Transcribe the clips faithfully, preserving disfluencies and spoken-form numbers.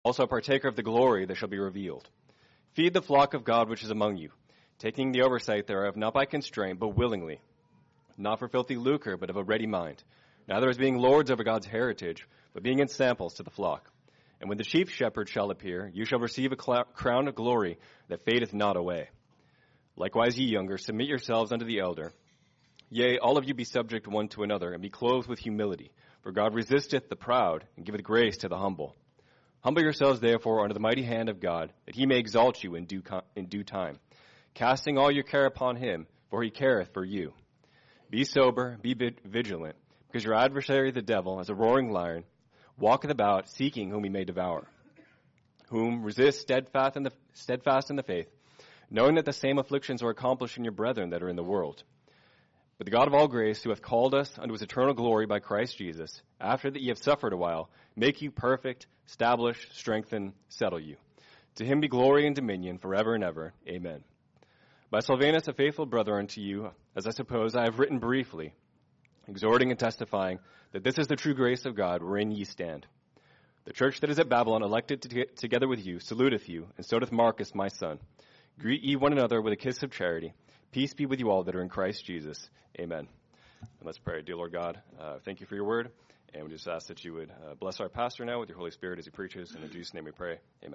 also a partaker of the glory that shall be revealed. Feed the flock of God which is among you, taking the oversight thereof, not by constraint, but willingly, not for filthy lucre, but of a ready mind, neither as being lords over God's heritage, but being ensamples to the flock. And when the chief shepherd shall appear, you shall receive a cl- crown of glory that fadeth not away. Likewise, ye younger, submit yourselves unto the elder. Yea, all of you be subject one to another, and be clothed with humility. For God resisteth the proud, and giveth grace to the humble. Humble yourselves therefore under the mighty hand of God, that he may exalt you in due, com- in due time, casting all your care upon him, for he careth for you. Be sober, be vigilant, because your adversary the devil, as a roaring lion, walketh about, seeking whom he may devour. Whom resist steadfast in the, steadfast in the faith, knowing that the same afflictions are accomplished in your brethren that are in the world. But the God of all grace, who hath called us unto his eternal glory by Christ Jesus, after that ye have suffered a while, make you perfect, establish, strengthen, settle you. To him be glory and dominion forever and ever. Amen. By Silvanus, a faithful brother unto you, as I suppose I have written briefly, exhorting and testifying that this is the true grace of God wherein ye stand. The church that is at Babylon, elected to together with you, saluteth you, and so doth Marcus my son. Greet ye one another with a kiss of charity. Peace be with you all that are in Christ Jesus. Amen. And let's pray. Dear Lord God, uh, thank you for your word, and we just ask that you would uh, bless our pastor now with your Holy Spirit as he preaches, and in Jesus' name we pray. Amen.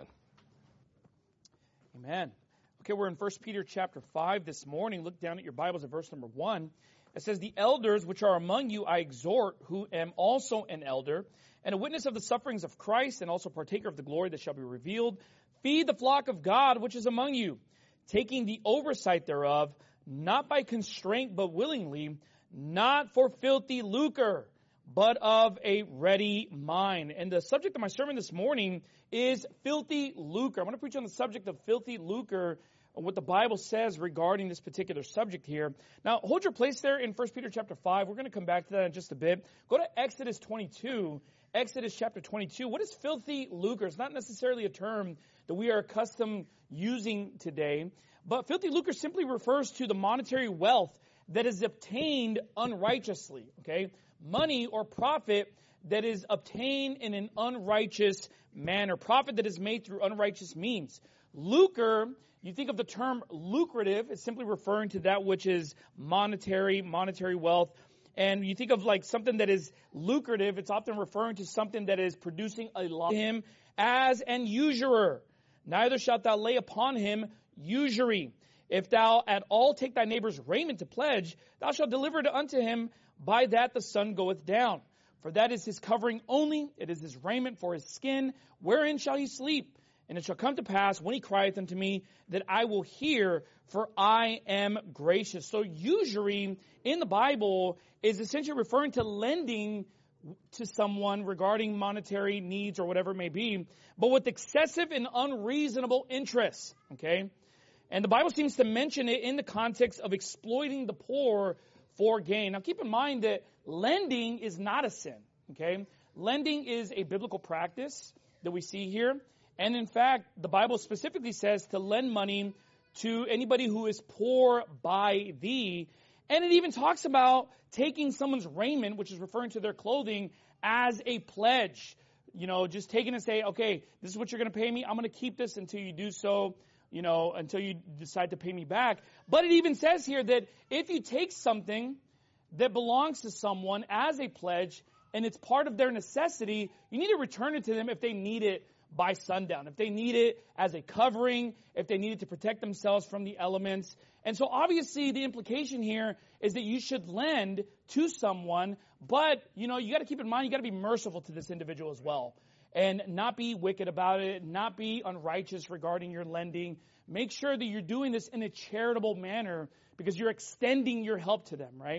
Amen. Okay, we're in First Peter chapter five this morning. Look down at your Bibles at verse number one. It says, the elders which are among you I exhort, who am also an elder, and a witness of the sufferings of Christ, and also partaker of the glory that shall be revealed. Feed the flock of God which is among you, taking the oversight thereof, not by constraint, but willingly, not for filthy lucre, but of a ready mind. And the subject of my sermon this morning is filthy lucre. I'm going to preach on the subject of filthy lucre, and what the Bible says regarding this particular subject here. Now, hold your place there in First Peter chapter five. We're going to come back to that in just a bit. Go to Exodus twenty-two. Exodus chapter twenty-two. What is filthy lucre? It's not necessarily a term that we are accustomed using today, but filthy lucre simply refers to the monetary wealth that is obtained unrighteously, okay? Money or profit that is obtained in an unrighteous manner. Profit that is made through unrighteous means. Lucre, you think of the term lucrative, it's simply referring to that which is monetary, monetary wealth. And you think of like something that is lucrative, it's often referring to something that is producing a loss to him as an usurer. Neither shalt thou lay upon him usury. If thou at all take thy neighbor's raiment to pledge, thou shalt deliver it unto him, by that the sun goeth down. For that is his covering only, it is his raiment for his skin. Wherein shall he sleep? And it shall come to pass, when he crieth unto me, that I will hear, for I am gracious. So usury in the Bible is essentially referring to lending to someone regarding monetary needs or whatever it may be, but with excessive and unreasonable interest, okay? And the Bible seems to mention it in the context of exploiting the poor for gain. Now keep in mind that lending is not a sin, okay? Lending is a biblical practice that we see here. And in fact, the Bible specifically says to lend money to anybody who is poor by thee. And it even talks about taking someone's raiment, which is referring to their clothing, as a pledge. You know, just taking and say, okay, this is what you're going to pay me. I'm going to keep this until you do so, you know, until you decide to pay me back. But it even says here that if you take something that belongs to someone as a pledge and it's part of their necessity, you need to return it to them if they need it by sundown, if they need it as a covering, if they need it to protect themselves from the elements. And so obviously the implication here is that you should lend to someone, but you know, you got to keep in mind, you got to be merciful to this individual as well, and not be wicked about it, not be unrighteous regarding your lending. Make sure that you're doing this in a charitable manner because you're extending your help to them, right?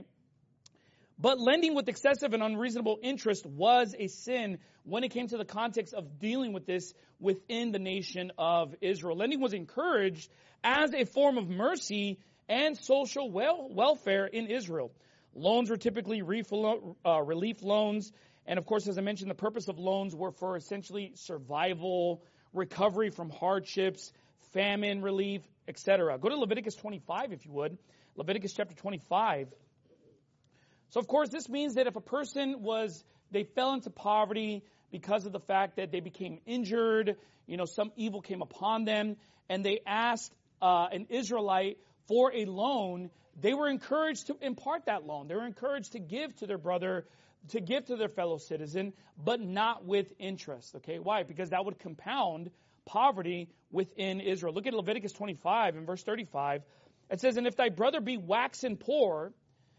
But lending with excessive and unreasonable interest was a sin when it came to the context of dealing with this within the nation of Israel. Lending was encouraged as a form of mercy and social wel- welfare in Israel. Loans were typically reflo- uh, relief loans. And of course, as I mentioned, the purpose of loans were for essentially survival, recovery from hardships, famine relief, et cetera. Go to Leviticus twenty-five if you would. Leviticus chapter twenty-five. So, of course, this means that if a person was, they fell into poverty, because of the fact that they became injured, you know, some evil came upon them, and they asked uh, an Israelite for a loan, they were encouraged to impart that loan. They were encouraged to give to their brother, to give to their fellow citizen, but not with interest. Okay, why? Because that would compound poverty within Israel. Look at Leviticus twenty-five and verse thirty-five. It says, and if thy brother be waxen poor,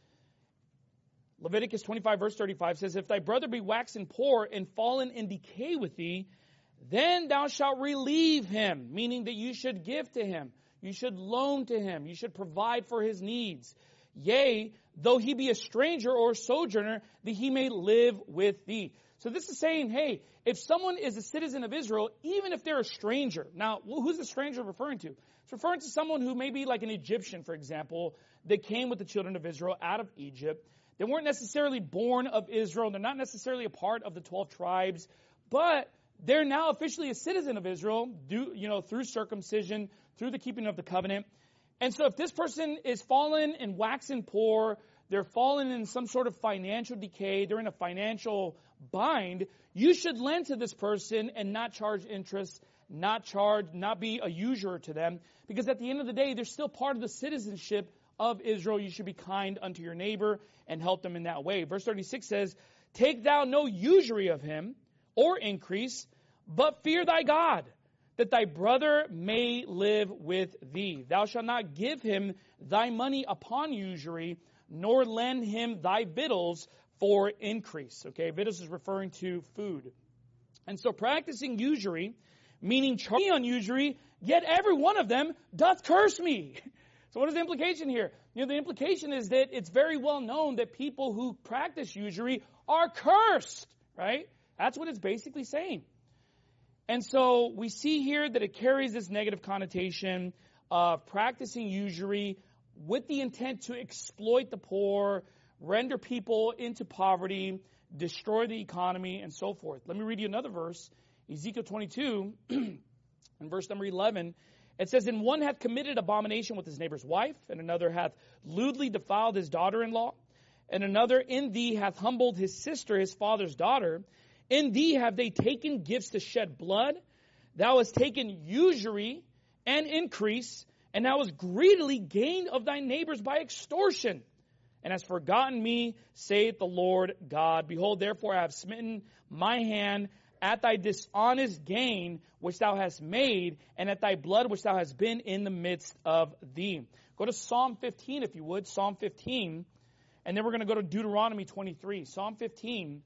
Leviticus twenty-five verse thirty-five says, if thy brother be waxen poor and fallen in decay with thee, then thou shalt relieve him, meaning that you should give to him. You should loan to him. You should provide for his needs. Yea, though he be a stranger or a sojourner, that he may live with thee. So this is saying, hey, if someone is a citizen of Israel, even if they're a stranger. Now, who's the stranger referring to? It's referring to someone who may be like an Egyptian, for example, that came with the children of Israel out of Egypt. They weren't necessarily born of Israel. They're not necessarily a part of the twelve tribes, but they're now officially a citizen of Israel, due, you know, through circumcision, through the keeping of the covenant. And so if this person is fallen and waxen poor, they're fallen in some sort of financial decay, they're in a financial bind, you should lend to this person and not charge interest, not charge, not be a usurer to them. Because at the end of the day, they're still part of the citizenship of Israel. You should be kind unto your neighbor and help them in that way. Verse thirty-six says, take thou no usury of him or increase, but fear thy God, that thy brother may live with thee. Thou shalt not give him thy money upon usury, nor lend him thy victuals for increase. Okay, victuals is referring to food. And so practicing usury, meaning charging on usury, yet every one of them doth curse me. So what is the implication here? You know, the implication is that it's very well known that people who practice usury are cursed, right? That's what it's basically saying. And so we see here that it carries this negative connotation of practicing usury with the intent to exploit the poor, render people into poverty, destroy the economy, and so forth. Let me read you another verse, Ezekiel twenty-two, and verse number eleven. It says, and one hath committed abomination with his neighbor's wife, and another hath lewdly defiled his daughter-in-law, and another in thee hath humbled his sister, his father's daughter. In thee have they taken gifts to shed blood. Thou hast taken usury and increase, and thou hast greedily gained of thy neighbors by extortion, and hast forgotten me, saith the Lord God. Behold, therefore I have smitten my hand at thy dishonest gain which thou hast made, and at thy blood which thou hast been in the midst of thee. Go to Psalm fifteen, if you would, Psalm fifteen, and then we're going to go to Deuteronomy twenty-three. Psalm fifteen.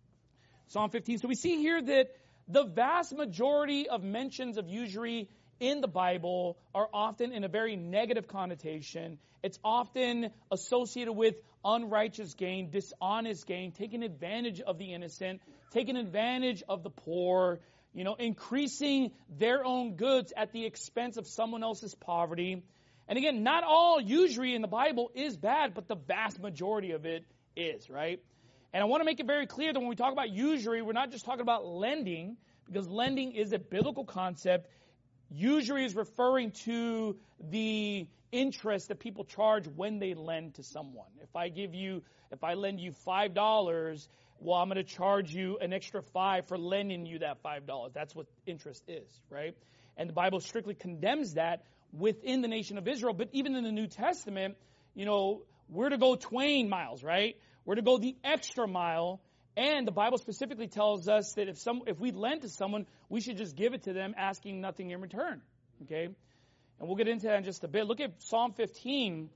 Psalm fifteen. So we see here that the vast majority of mentions of usury in the Bible are often in a very negative connotation. It's often associated with unrighteous gain, dishonest gain, taking advantage of the innocent, taking advantage of the poor, you know, increasing their own goods at the expense of someone else's poverty. And again, not all usury in the Bible is bad, but the vast majority of it is, right? And I want to make it very clear that when we talk about usury, we're not just talking about lending, because lending is a biblical concept. Usury is referring to the interest that people charge when they lend to someone. If I give you, if I lend you five dollars, well, I'm going to charge you an extra five for lending you that five dollars. That's what interest is, right? And the Bible strictly condemns that within the nation of Israel. But even in the New Testament, you know, we're to go twain miles, right? We're to go the extra mile, and the Bible specifically tells us that if some, if we lend to someone, we should just give it to them, asking nothing in return. Okay, and we'll get into that in just a bit. Look at Psalm fifteen,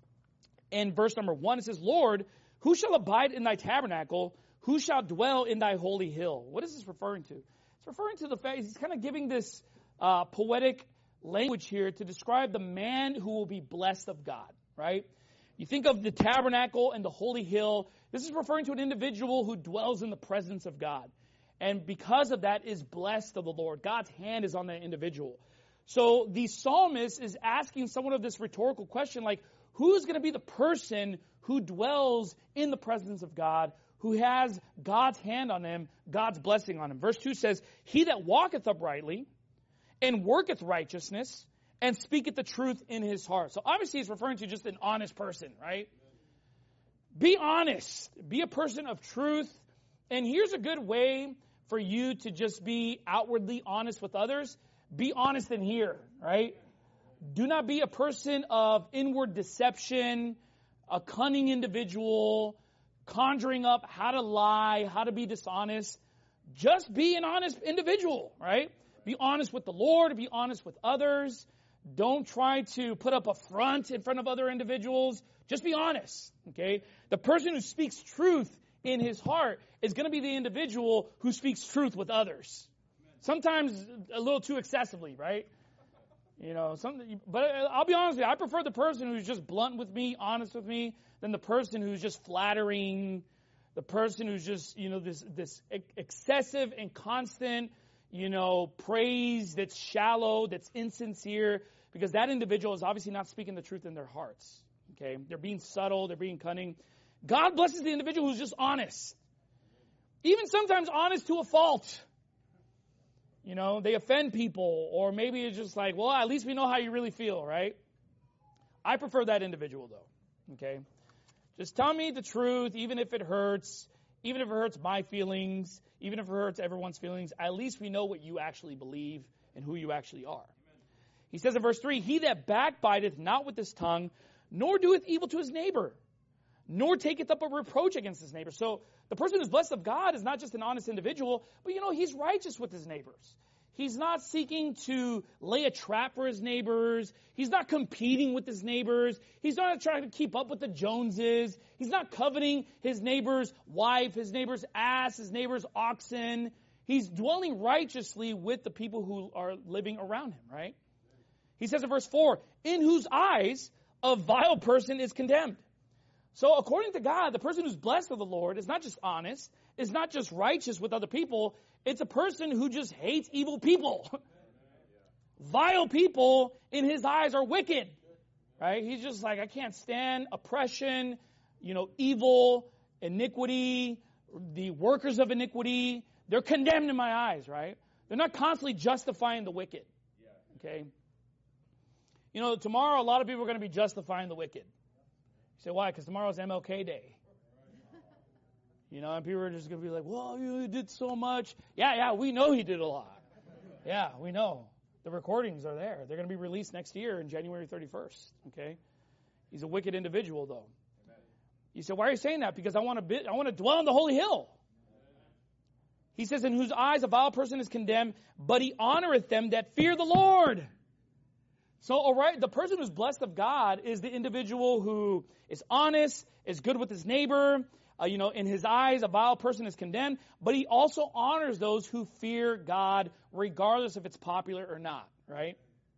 and verse number one. It says, "Lord, who shall abide in thy tabernacle? Who shall dwell in thy holy hill?" What is this referring to? It's referring to the fact he's kind of giving this uh, poetic language here to describe the man who will be blessed of God. Right? You think of the tabernacle and the holy hill. This is referring to an individual who dwells in the presence of God. And because of that is blessed of the Lord. God's hand is on that individual. So the psalmist is asking someone of this rhetorical question, like, who's going to be the person who dwells in the presence of God, who has God's hand on him, God's blessing on him? Verse two says, "He that walketh uprightly and worketh righteousness, and speaketh the truth in his heart." So obviously he's referring to just an honest person, right? Be honest. Be a person of truth. And here's a good way for you to just be outwardly honest with others, be honest in here, right? Do not be a person of inward deception, a cunning individual, conjuring up how to lie, how to be dishonest. Just be an honest individual, right? Be honest with the Lord, be honest with others. Don't try to put up a front in front of other individuals. Just be honest, okay? The person who speaks truth in his heart is going to be the individual who speaks truth with others. Sometimes a little too excessively, right? You know, some, but I'll be honest with you, I prefer the person who's just blunt with me, honest with me, than the person who's just flattering, the person who's just, you know, this this excessive and constant, you know, praise that's shallow, that's insincere, because that individual is obviously not speaking the truth in their hearts. Okay? They're being subtle, they're being cunning. God blesses the individual who's just honest. Even sometimes honest to a fault. You know, they offend people, or maybe it's just like, well, at least we know how you really feel, right? I prefer that individual, though. Okay? Just tell me the truth, even if it hurts, even if it hurts my feelings, even if it hurts everyone's feelings. At least we know what you actually believe and who you actually are. He says in verse three, he that backbiteth not with his tongue, nor doeth evil to his neighbor, nor taketh up a reproach against his neighbor. So the person who's blessed of God is not just an honest individual, but, you know, he's righteous with his neighbors. He's not seeking to lay a trap for his neighbors. He's not competing with his neighbors. He's not trying to keep up with the Joneses. He's not coveting his neighbor's wife, his neighbor's ass, his neighbor's oxen. He's dwelling righteously with the people who are living around him, right? He says in verse four, in whose eyes a vile person is condemned. So according to God, the person who's blessed of the Lord is not just honest, is not just righteous with other people. It's a person who just hates evil people. Vile people in his eyes are wicked, right? He's just like, I can't stand oppression, you know, evil, iniquity, the workers of iniquity. They're condemned in my eyes, right? They're not constantly justifying the wicked, okay? You know, tomorrow a lot of people are going to be justifying the wicked. You say, why? Because tomorrow's M L K Day. You know, and people are just going to be like, well, you did so much. Yeah, yeah, we know he did a lot. Yeah, we know. The recordings are there. They're going to be released next year on January thirty-first, okay? He's a wicked individual, though. Amen. You say, why are you saying that? Because I want to be, I want to dwell on the holy hill. He says, in whose eyes a vile person is condemned, but he honoreth them that fear the Lord. So, all right, the person who's blessed of God is the individual who is honest, is good with his neighbor. Uh, you know, in his eyes, a vile person is condemned, but he also honors those who fear God, regardless if it's popular or not, right?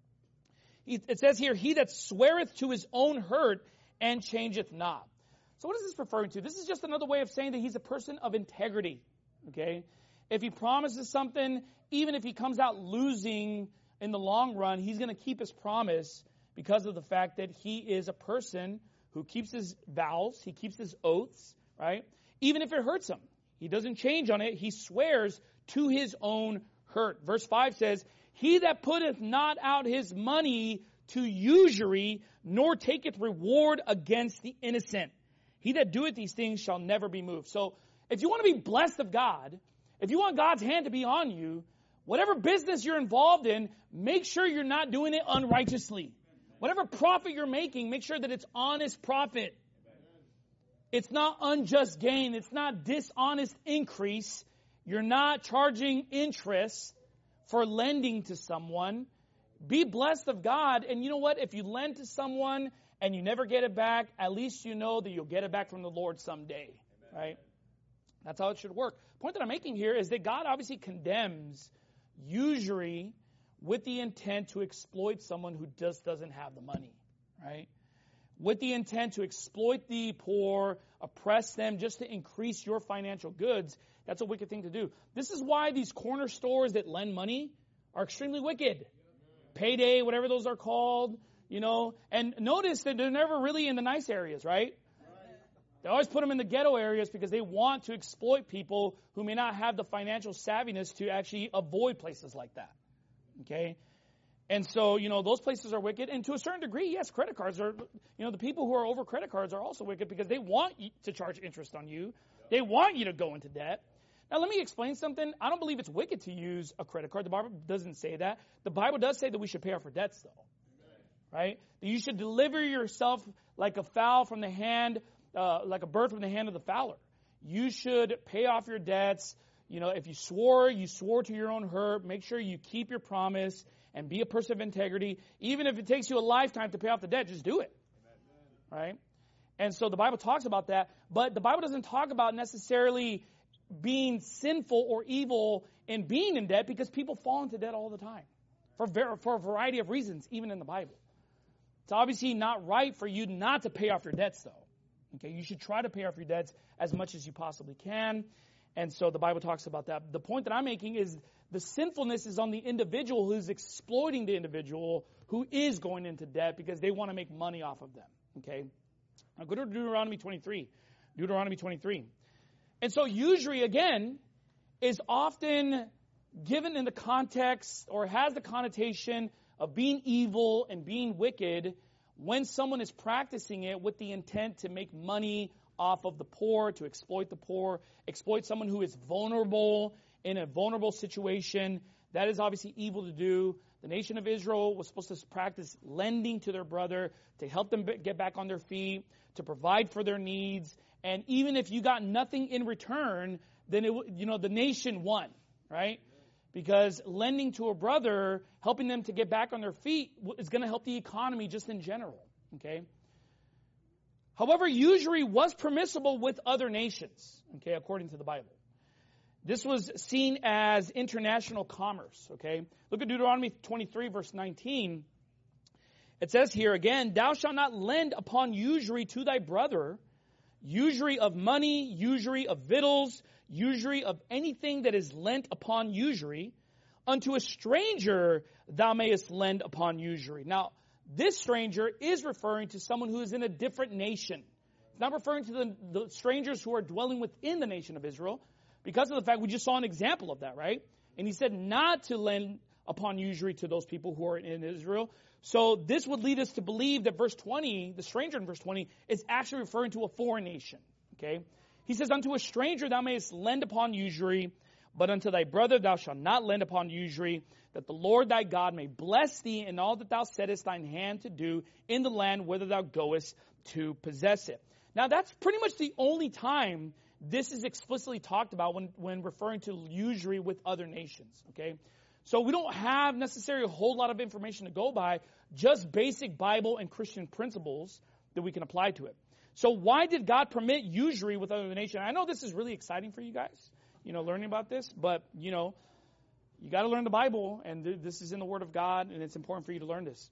He, it says here, he that sweareth to his own hurt and changeth not. So what is this referring to? This is just another way of saying that he's a person of integrity, okay? If he promises something, even if he comes out losing in the long run, he's going to keep his promise because of the fact that he is a person who keeps his vows, he keeps his oaths, right? Even if it hurts him, he doesn't change on it. He swears to his own hurt. Verse five says, he that putteth not out his money to usury, nor taketh reward against the innocent. He that doeth these things shall never be moved. So if you want to be blessed of God, if you want God's hand to be on you, whatever business you're involved in, make sure you're not doing it unrighteously. Whatever profit you're making, make sure that it's honest profit. It's not unjust gain. It's not dishonest increase. You're not charging interest for lending to someone. Be blessed of God. And you know what? If you lend to someone and you never get it back, at least you know that you'll get it back from the Lord someday. Right? That's how it should work. The point that I'm making here is that God obviously condemns usury with the intent to exploit someone who just doesn't have the money. Right? With the intent to exploit the poor, oppress them just to increase your financial goods. That's a wicked thing to do. This is why these corner stores that lend money are extremely wicked. Payday, whatever those are called, you know. And notice that they're never really in the nice areas, right? They always put them in the ghetto areas because they want to exploit people who may not have the financial savviness to actually avoid places like that. Okay? And so, you know, those places are wicked. And to a certain degree, yes, credit cards are, you know, the people who are over credit cards are also wicked because they want to charge interest on you. They want you to go into debt. Now, let me explain something. I don't believe it's wicked to use a credit card. The Bible doesn't say that. The Bible does say that we should pay off our debts, though. Right? That you should deliver yourself like a fowl from the hand, uh, like a bird from the hand of the fowler. You should pay off your debts. You know, if you swore, you swore to your own hurt. Make sure you keep your promise and be a person of integrity. Even if it takes you a lifetime to pay off the debt, just do it. Right? And so the Bible talks about that, but the Bible doesn't talk about necessarily being sinful or evil in being in debt, because people fall into debt all the time for, ver- for a variety of reasons, even in the Bible. It's obviously not right for you not to pay off your debts, though. Okay, you should try to pay off your debts as much as you possibly can. And so the Bible talks about that. The point that I'm making is the sinfulness is on the individual who's exploiting the individual who is going into debt because they want to make money off of them. Okay? Now go to Deuteronomy twenty-three. Deuteronomy twenty-three. And so usury, again, is often given in the context or has the connotation of being evil and being wicked when someone is practicing it with the intent to make money off of the poor, to exploit the poor, exploit someone who is vulnerable in a vulnerable situation. That is obviously evil to do. The nation of Israel was supposed to practice lending to their brother to help them get back on their feet, to provide for their needs. And even if you got nothing in return, then it, you know, the nation won, right? Because lending to a brother, helping them to get back on their feet, is going to help the economy just in general, okay? However, usury was permissible with other nations, okay, according to the Bible. This was seen as international commerce, okay? Look at Deuteronomy twenty-three, verse nineteen. It says here again, "Thou shalt not lend upon usury to thy brother, usury of money, usury of victuals, usury of anything that is lent upon usury. Unto a stranger thou mayest lend upon usury." Now, this stranger is referring to someone who is in a different nation. It's not referring to the, the strangers who are dwelling within the nation of Israel, because of the fact we just saw an example of that, right? And he said not to lend upon usury to those people who are in Israel. So this would lead us to believe that verse twenty, the stranger in verse twenty, is actually referring to a foreign nation, okay? He says, "Unto a stranger thou mayest lend upon usury, but unto thy brother thou shalt not lend upon usury, that the Lord thy God may bless thee in all that thou settest thine hand to do in the land whither thou goest to possess it." Now that's pretty much the only time this is explicitly talked about when, when referring to usury with other nations, okay? So we don't have necessarily a whole lot of information to go by, just basic Bible and Christian principles that we can apply to it. So why did God permit usury with other nations? I know this is really exciting for you guys, you know, learning about this, but, you know, you got to learn the Bible, and th- this is in the Word of God, and it's important for you to learn this.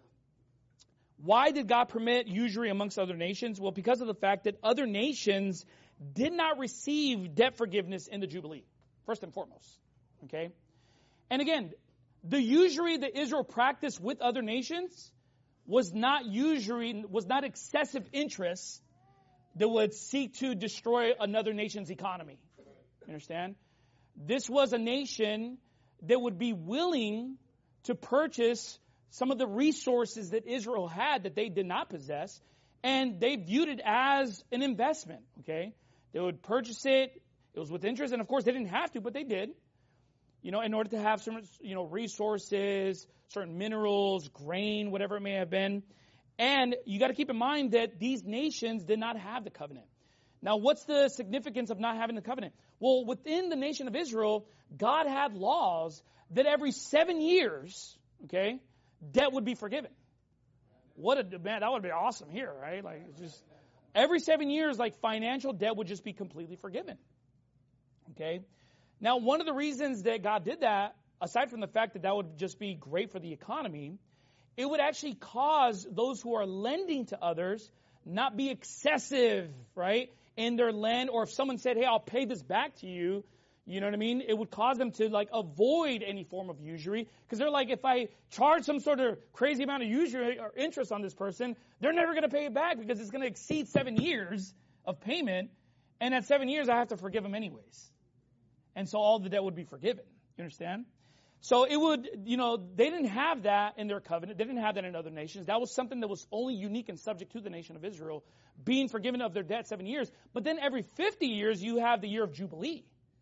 Why did God permit usury amongst other nations? Well, because of the fact that other nations did not receive debt forgiveness in the Jubilee, first and foremost, okay? And again, the usury that Israel practiced with other nations was not usury, was not excessive interest that would seek to destroy another nation's economy. You understand? This was a nation that would be willing to purchase some of the resources that Israel had that they did not possess, and they viewed it as an investment, okay? They would purchase it. It was with interest, and of course they didn't have to, but they did. You know, in order to have some, you know, resources, certain minerals, grain, whatever it may have been. And you got to keep in mind that these nations did not have the covenant. Now, what's the significance of not having the covenant? Well, within the nation of Israel, God had laws that every seven years, okay, debt would be forgiven. What a, man, that would be awesome here, right? Like, it's just every seven years, like, financial debt would just be completely forgiven. Okay? Now, one of the reasons that God did that, aside from the fact that that would just be great for the economy, it would actually cause those who are lending to others not be excessive, right, in their lend. Or if someone said, "Hey, I'll pay this back to you," you know what I mean? It would cause them to, like, avoid any form of usury. Because they're like, if I charge some sort of crazy amount of usury or interest on this person, they're never going to pay it back because it's going to exceed seven years of payment. And at seven years, I have to forgive them anyways. And so all the debt would be forgiven. You understand? So it would, you know, they didn't have that in their covenant. They didn't have that in other nations. That was something that was only unique and subject to the nation of Israel, being forgiven of their debt seven years. But then every fifty years, you have the year of Jubilee.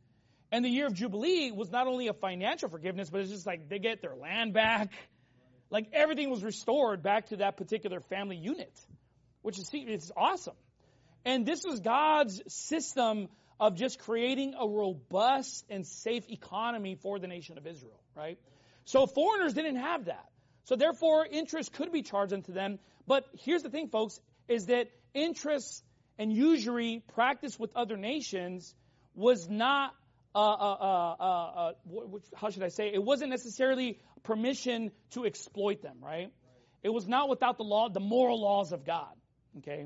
And the year of Jubilee was not only a financial forgiveness, but it's just like they get their land back. Like everything was restored back to that particular family unit, which is it's awesome. And this was God's system of just creating a robust and safe economy for the nation of Israel, right? So foreigners didn't have that. So therefore, interest could be charged unto them. But here's the thing, folks, is that interest and usury practiced with other nations was not, uh, uh, uh, uh, which, how should I say, it wasn't necessarily permission to exploit them, right? It was not without the law, the moral laws of God, okay?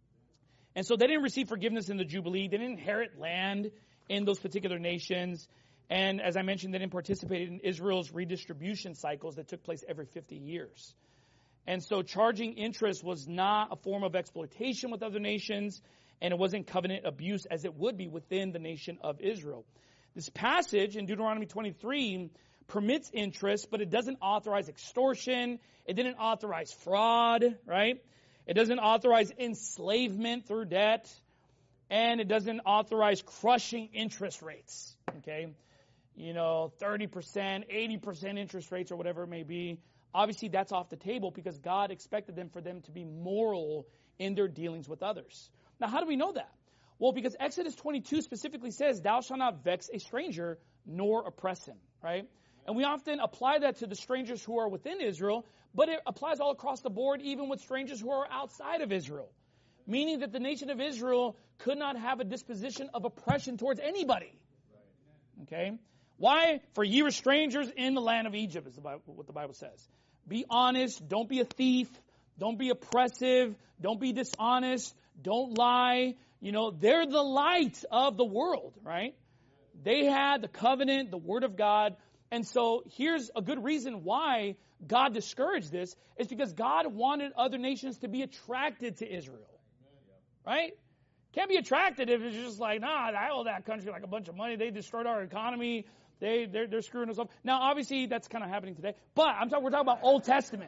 And so they didn't receive forgiveness in the Jubilee. They didn't inherit land in those particular nations. And as I mentioned, they didn't participate in Israel's redistribution cycles that took place every fifty years. And so charging interest was not a form of exploitation with other nations, and it wasn't covenant abuse as it would be within the nation of Israel. This passage in Deuteronomy twenty-three permits interest, but it doesn't authorize extortion. It didn't authorize fraud, right? It doesn't authorize enslavement through debt, and it doesn't authorize crushing interest rates, okay? You know, thirty percent, eighty percent interest rates or whatever it may be. Obviously, that's off the table because God expected them for them to be moral in their dealings with others. Now, how do we know that? Well, because Exodus twenty-two specifically says, thou shalt not vex a stranger nor oppress him, right? And we often apply that to the strangers who are within Israel, but it applies all across the board, even with strangers who are outside of Israel. Meaning that the nation of Israel could not have a disposition of oppression towards anybody. Okay? Why? For ye were strangers in the land of Egypt, is the Bible, what the Bible says. Be honest. Don't be a thief. Don't be oppressive. Don't be dishonest. Don't lie. You know, they're the light of the world, right? They had the covenant, the word of God. And so here's a good reason why God discouraged this, is because God wanted other nations to be attracted to Israel. Right? Can't be attracted if it's just like, nah, I owe that country like a bunch of money. They destroyed our economy. They, they're, they're screwing us up. Now, obviously, that's kind of happening today. But I'm talking, we're talking about Old Testament.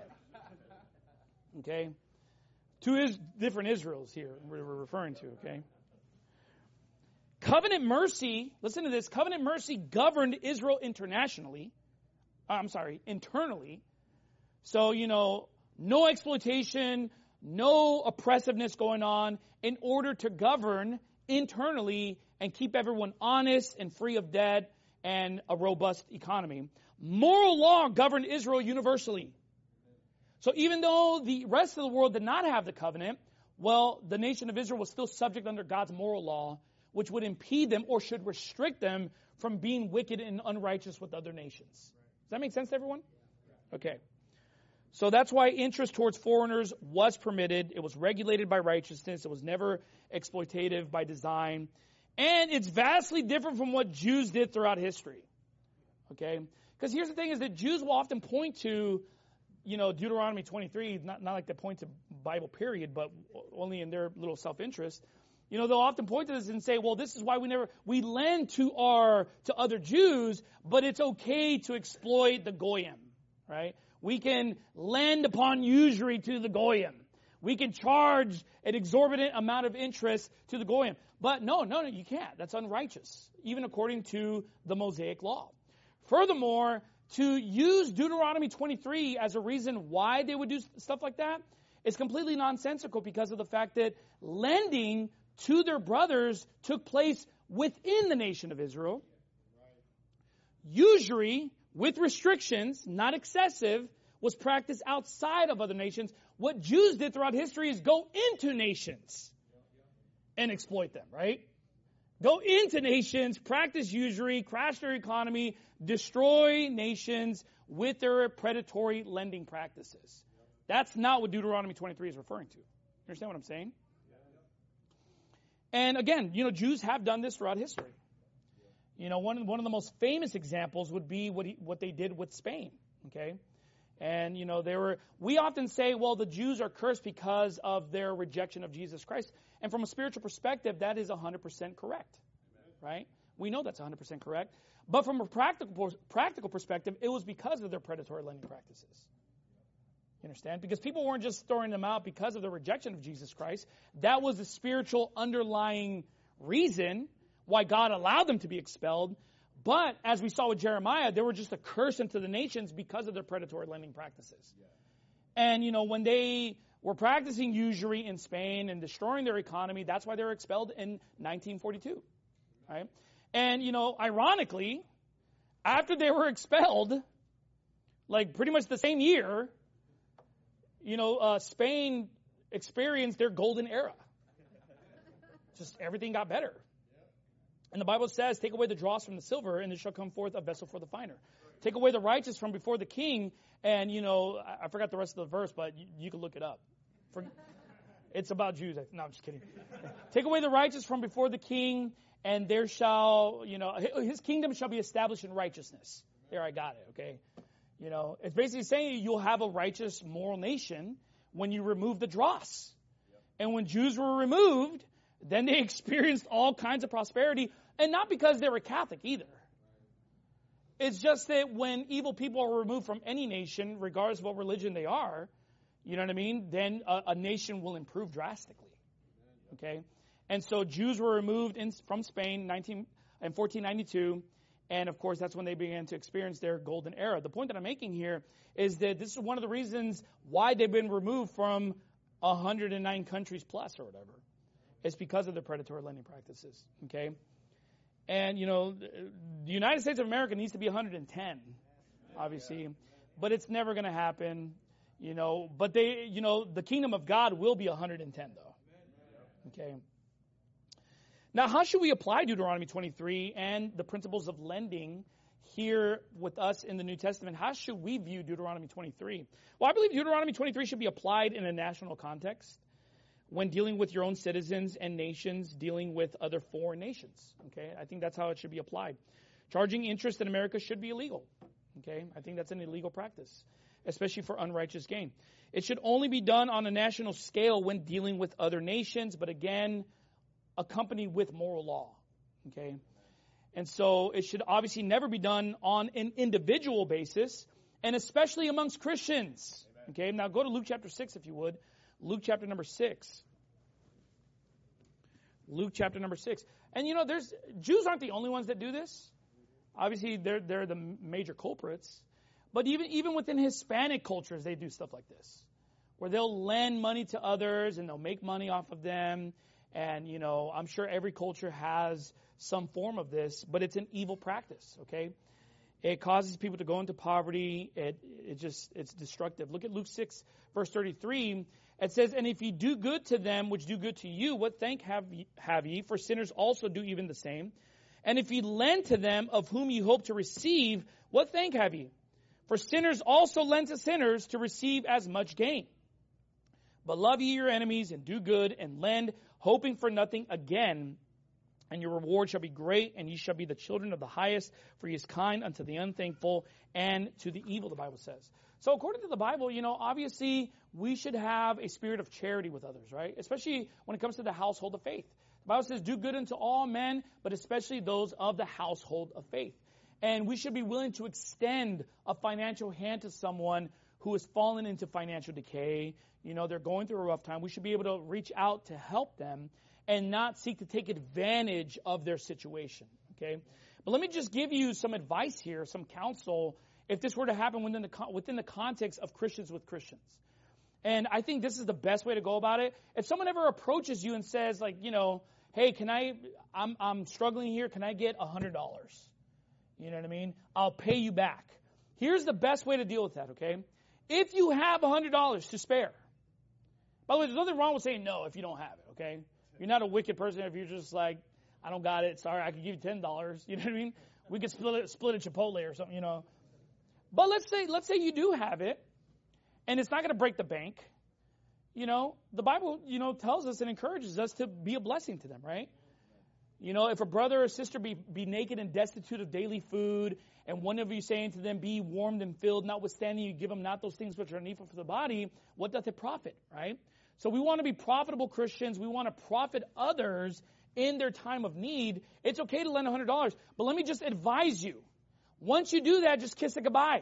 Okay? Two is different Israels here we're referring to, okay? Covenant mercy, listen to this, covenant mercy governed Israel internationally. I'm sorry, internally. So, you know, no exploitation, no oppressiveness going on in order to govern internally and keep everyone honest and free of debt and a robust economy. Moral law governed Israel universally. So even though the rest of the world did not have the covenant, well, the nation of Israel was still subject under God's moral law, which would impede them or should restrict them from being wicked and unrighteous with other nations. Does that make sense to everyone? Okay. So that's why interest towards foreigners was permitted. It was regulated by righteousness. It was never exploitative by design. And it's vastly different from what Jews did throughout history. Okay? Because here's the thing is that Jews will often point to, you know, Deuteronomy twenty-three, not, not like they point to Bible period, but only in their little self-interest. You know, they'll often point to this and say, well, this is why we never, we lend to our, to other Jews, but it's okay to exploit the Goyim, right? We can lend upon usury to the Goyim. We can charge an exorbitant amount of interest to the Goyim. But no, no, no, you can't. That's unrighteous, even according to the Mosaic law. Furthermore, to use Deuteronomy twenty-three as a reason why they would do stuff like that is completely nonsensical because of the fact that lending to their brothers took place within the nation of Israel. Usury, with restrictions, not excessive, was practiced outside of other nations. What Jews did throughout history is go into nations and exploit them, right? Go into nations, practice usury, crash their economy, destroy nations with their predatory lending practices. That's not what Deuteronomy twenty-three is referring to. You understand what I'm saying? And again, you know, Jews have done this throughout history. You know, one, one of the most famous examples would be what, he, what they did with Spain, okay? And, you know, they were, we often say, well, the Jews are cursed because of their rejection of Jesus Christ. And from a spiritual perspective, that is one hundred percent correct, right? We know that's one hundred percent correct. But from a practical practical perspective, it was because of their predatory lending practices. You understand? Because people weren't just throwing them out because of the rejection of Jesus Christ. That was the spiritual underlying reason why God allowed them to be expelled. But as we saw with Jeremiah, they were just a curse unto the nations because of their predatory lending practices. Yeah. And, you know, when they were practicing usury in Spain and destroying their economy, that's why they were expelled in nineteen forty-two. Right? And, you know, ironically, after they were expelled, like pretty much the same year, you know, uh, Spain experienced their golden era. Just everything got better. And the Bible says, take away the dross from the silver, and there shall come forth a vessel for the finer. Take away the righteous from before the king, and, you know, I, I forgot the rest of the verse, but you, you can look it up. For, it's about Jews. No, I'm just kidding. Take away the righteous from before the king, and there shall, you know, his kingdom shall be established in righteousness. There, I got it, okay? You know, it's basically saying you'll have a righteous, moral nation when you remove the dross. And when Jews were removed, then they experienced all kinds of prosperity, and not because they were Catholic either. It's just that when evil people are removed from any nation, regardless of what religion they are, you know what I mean, then a, a nation will improve drastically. Okay? And so Jews were removed in, from Spain nineteen, in fourteen ninety-two, and of course that's when they began to experience their golden era. The point that I'm making here is that this is one of the reasons why they've been removed from one hundred nine countries plus or whatever. It's because of their predatory lending practices, okay? And, you know, the United States of America needs to be one hundred ten, obviously, but it's never going to happen, you know. But they, you know, the kingdom of God will be one hundred ten, though, okay? Now, how should we apply Deuteronomy twenty-three and the principles of lending here with us in the New Testament? How should we view Deuteronomy twenty-three? Well, I believe Deuteronomy twenty-three should be applied in a national context when dealing with your own citizens and nations, dealing with other foreign nations. Okay, I think that's how it should be applied. Charging interest in America should be illegal. Okay, I think that's an illegal practice, especially for unrighteous gain. It should only be done on a national scale when dealing with other nations, but again, accompanied with moral law. Okay, and so it should obviously never be done on an individual basis, and especially amongst Christians. Okay, now go to Luke chapter six if you would. Luke chapter number six. Luke chapter number six. And you know, there's Jews aren't the only ones that do this. Obviously, they're they're the major culprits. But even even within Hispanic cultures, they do stuff like this, where they'll lend money to others and they'll make money off of them. And you know, I'm sure every culture has some form of this, but it's an evil practice. Okay, it causes people to go into poverty. It it just it's destructive. Look at Luke six verse thirty-three. It says, and if ye do good to them which do good to you, what thank have ye, have ye? For sinners also do even the same. And if ye lend to them of whom ye hope to receive, what thank have ye? For sinners also lend to sinners to receive as much gain. But love ye your enemies, and do good, and lend, hoping for nothing again. And your reward shall be great, and ye shall be the children of the highest, for he is kind unto the unthankful and to the evil, the Bible says. So according to the Bible, you know, obviously we should have a spirit of charity with others, right? Especially when it comes to the household of faith. The Bible says, do good unto all men, but especially those of the household of faith. And we should be willing to extend a financial hand to someone who has fallen into financial decay. You know, they're going through a rough time. We should be able to reach out to help them and not seek to take advantage of their situation, okay? But let me just give you some advice here, some counsel, if this were to happen within the within the context of Christians with Christians. And I think this is the best way to go about it. If someone ever approaches you and says, like, you know, hey, can I, I'm, I'm struggling here, can I get one hundred dollars? You know what I mean? I'll pay you back. Here's the best way to deal with that, okay? If you have one hundred dollars to spare. By the way, there's nothing wrong with saying no if you don't have it, okay? You're not a wicked person if you're just like, I don't got it, sorry, I could give you ten dollars. You know what I mean? We could split it, split a Chipotle or something, you know. But let's say let's say you do have it, and it's not going to break the bank. You know, the Bible, you know, tells us and encourages us to be a blessing to them, right? You know, if a brother or sister be, be naked and destitute of daily food, and one of you saying to them, be warmed and filled, notwithstanding you give them not those things which are needful for the body, what doth it profit, right? So we want to be profitable Christians. We want to profit others in their time of need. It's okay to lend one hundred dollars, but let me just advise you. Once you do that, just kiss it goodbye.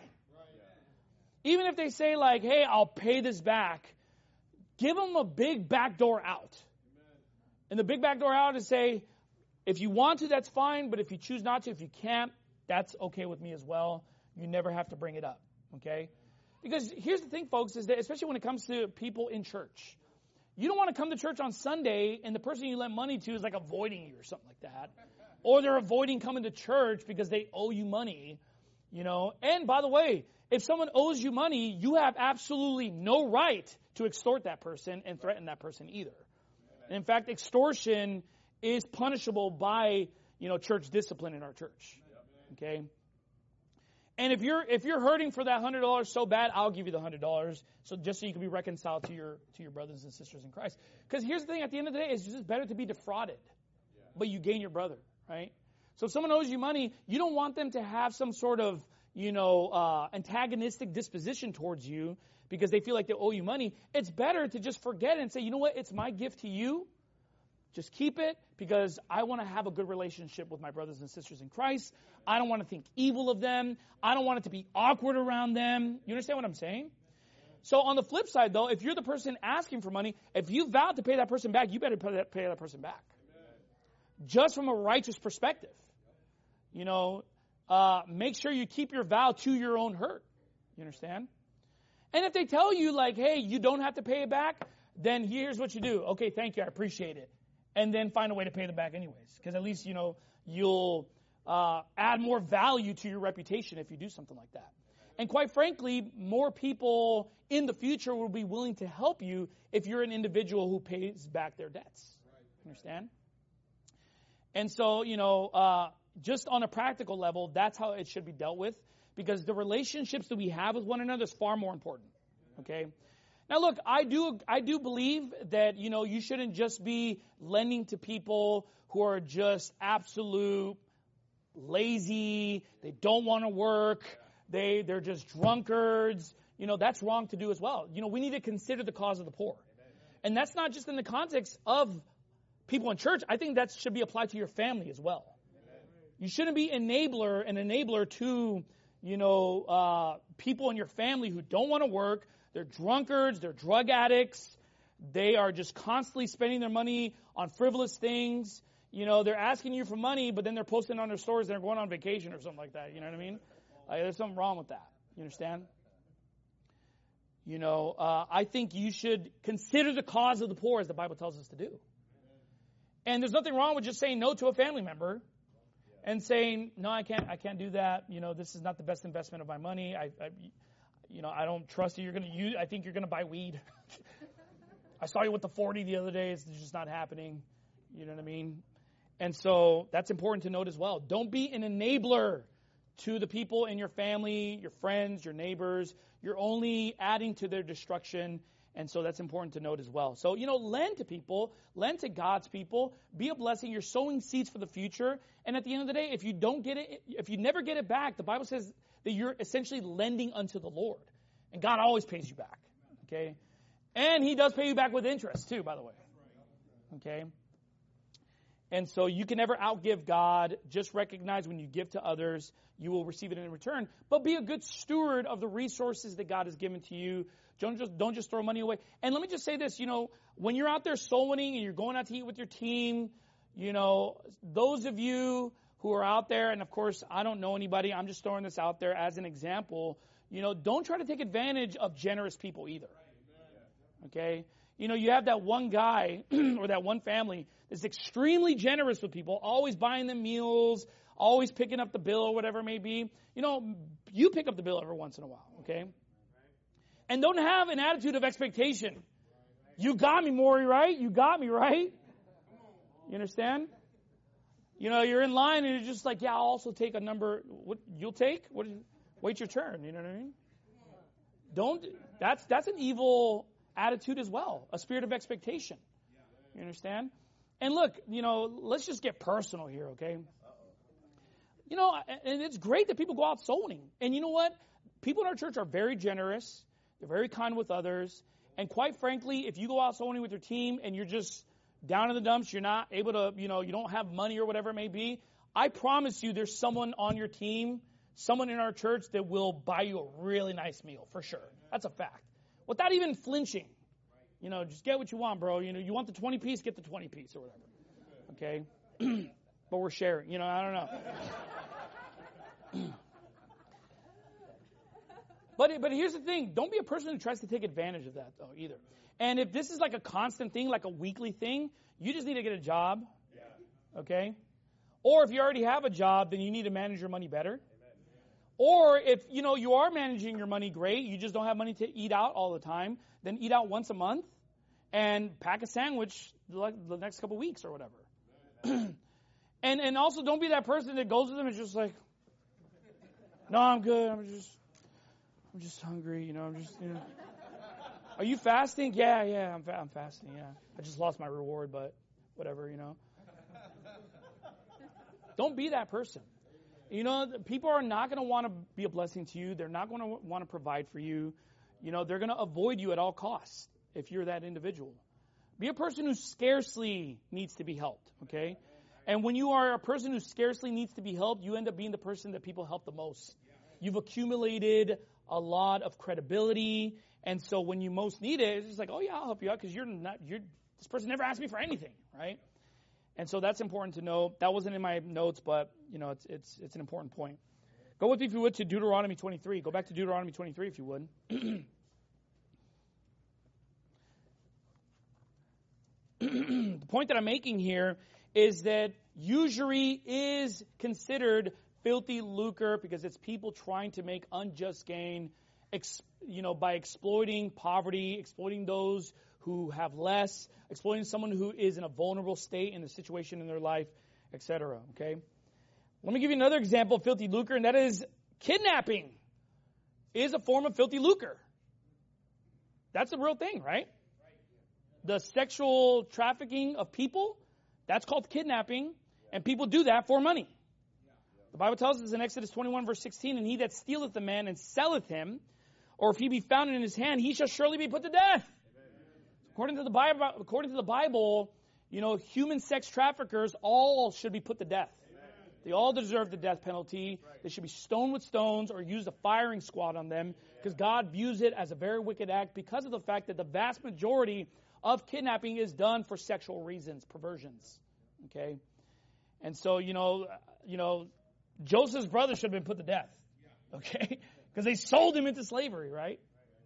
Even if they say like, hey, I'll pay this back, give them a big back door out. And the big back door out is say, if you want to, that's fine, but if you choose not to, if you can't, that's okay with me as well. You never have to bring it up, okay? Because here's the thing, folks, is that especially when it comes to people in church, you don't want to come to church on Sunday and the person you lent money to is like avoiding you or something like that. Or they're avoiding coming to church because they owe you money, you know. And by the way, if someone owes you money, you have absolutely no right to extort that person and threaten that person either. And in fact, extortion is punishable by, you know, church discipline in our church. Okay? And if you're if you're hurting for that one hundred dollars so bad, I'll give you the one hundred dollars so just so you can be reconciled to your to your brothers and sisters in Christ. Because here's the thing, at the end of the day, it's just better to be defrauded, but you gain your brother, right? So if someone owes you money, you don't want them to have some sort of, you know, uh, antagonistic disposition towards you because they feel like they owe you money. It's better to just forget it and say, you know what, it's my gift to you. Just keep it because I want to have a good relationship with my brothers and sisters in Christ. I don't want to think evil of them. I don't want it to be awkward around them. You understand what I'm saying? So on the flip side, though, if you're the person asking for money, if you vowed to pay that person back, you better pay that, pay that person back. Amen. Just from a righteous perspective. You know, uh, make sure you keep your vow to your own hurt. You understand? And if they tell you, like, hey, you don't have to pay it back, then here's what you do. Okay, thank you, I appreciate it. And then find a way to pay them back anyways. Because at least, you know, you'll uh, add more value to your reputation if you do something like that. And quite frankly, more people in the future will be willing to help you if you're an individual who pays back their debts. Understand? And so, you know, uh, just on a practical level, that's how it should be dealt with. Because the relationships that we have with one another is far more important. Okay? Now, look, I do I do believe that, you know, you shouldn't just be lending to people who are just absolute lazy. They don't want to work. They, they're just drunkards. You know, that's wrong to do as well. You know, we need to consider the cause of the poor. And that's not just in the context of people in church. I think that should be applied to your family as well. You shouldn't be enabler an enabler to, you know, uh, people in your family who don't want to work. They're drunkards, they're drug addicts, they are just constantly spending their money on frivolous things. You know, they're asking you for money, but then they're posting on their stories they're going on vacation or something like that. You know what I mean? Like, there's something wrong with that. You understand? You know, uh, I think you should consider the cause of the poor, as the Bible tells us to do. And there's nothing wrong with just saying no to a family member and saying, no, I can't, I can't do that. You know, this is not the best investment of my money. I, I You know, I don't trust you. You're going to use, I think you're going to buy weed. I saw you with the forty the other day. It's just not happening. You know what I mean? And so that's important to note as well. Don't be an enabler to the people in your family, your friends, your neighbors. You're only adding to their destruction. And so that's important to note as well. So, you know, lend to people, lend to God's people, be a blessing. You're sowing seeds for the future. And at the end of the day, if you don't get it, if you never get it back, the Bible says that you're essentially lending unto the Lord. And God always pays you back. Okay? And He does pay you back with interest too, by the way. Okay? And so you can never outgive God. Just recognize when you give to others, you will receive it in return. But be a good steward of the resources that God has given to you. Don't just, don't just throw money away. And let me just say this, you know, when you're out there soul winning and you're going out to eat with your team, you know, those of you who are out there, and of course, I don't know anybody, I'm just throwing this out there as an example, you know, don't try to take advantage of generous people either. Okay? You know, you have that one guy or that one family that's extremely generous with people, always buying them meals, always picking up the bill or whatever it may be. You know, you pick up the bill every once in a while, okay? And don't have an attitude of expectation. You got me, Maury, right? You got me, right? You understand? You know, you're in line and you're just like, yeah, I'll also take a number. What you'll take? What? Wait your turn. You know what I mean? Don't. That's that's an evil attitude as well. A spirit of expectation. You understand? And look, you know, let's just get personal here, okay? You know, and it's great that people go out soul winning. And you know what? People in our church are very generous. They're very kind with others. And quite frankly, if you go out soul winning with your team and you're just down in the dumps, you're not able to, you know, you don't have money or whatever it may be, I promise you there's someone on your team, someone in our church that will buy you a really nice meal, for sure. That's a fact. Without even flinching. You know, just get what you want, bro. You know, you want the twenty piece, get the twenty piece or whatever. Okay? But we're sharing. You know, I don't know. But but here's the thing. Don't be a person who tries to take advantage of that, though, either. And if this is like a constant thing, like a weekly thing, you just need to get a job, okay? Or if you already have a job, then you need to manage your money better. Or if, you know, you are managing your money great, you just don't have money to eat out all the time, then eat out once a month and pack a sandwich the next couple weeks or whatever. and and also don't be that person that goes to them and just like, no, I'm good. I'm just, I'm just hungry. You know, I'm just, you know. Are you fasting? Yeah, yeah, I'm, fa- I'm fasting. Yeah, I just lost my reward, but whatever, you know. Don't be that person. You know, people are not going to want to be a blessing to you. They're not going to want to provide for you. You know, they're going to avoid you at all costs if you're that individual. Be a person who scarcely needs to be helped, okay? And when you are a person who scarcely needs to be helped, you end up being the person that people help the most. You've accumulated a lot of credibility, and so when you most need it, it's just like, oh yeah, I'll help you out because you're not, you're, this person never asked me for anything, right? And so that's important to know. That wasn't in my notes, but you know, it's it's it's an important point. Go with me, if you would, to Deuteronomy twenty-three. Go back to Deuteronomy twenty-three, if you would. The point that I'm making here is that usury is considered filthy lucre because it's people trying to make unjust gain, ex, you know, by exploiting poverty, exploiting those who have less, exploiting someone who is in a vulnerable state in a situation in their life, et cetera. Okay? Let me give you another example of filthy lucre, and that is kidnapping is a form of filthy lucre. That's a real thing, right? The sexual trafficking of people, that's called kidnapping, and people do that for money. The Bible tells us in Exodus twenty-one, verse sixteen, and he that stealeth a man and selleth him, or if he be found in his hand, he shall surely be put to death. According to the Bible, according to the Bible, you know, human sex traffickers all should be put to death. They all deserve the death penalty. They should be stoned with stones or use a firing squad on them because God views it as a very wicked act because of the fact that the vast majority of kidnapping is done for sexual reasons, perversions. Okay? And so, you know, you know, Joseph's brother should have been put to death. Okay? Because they sold him into slavery, right?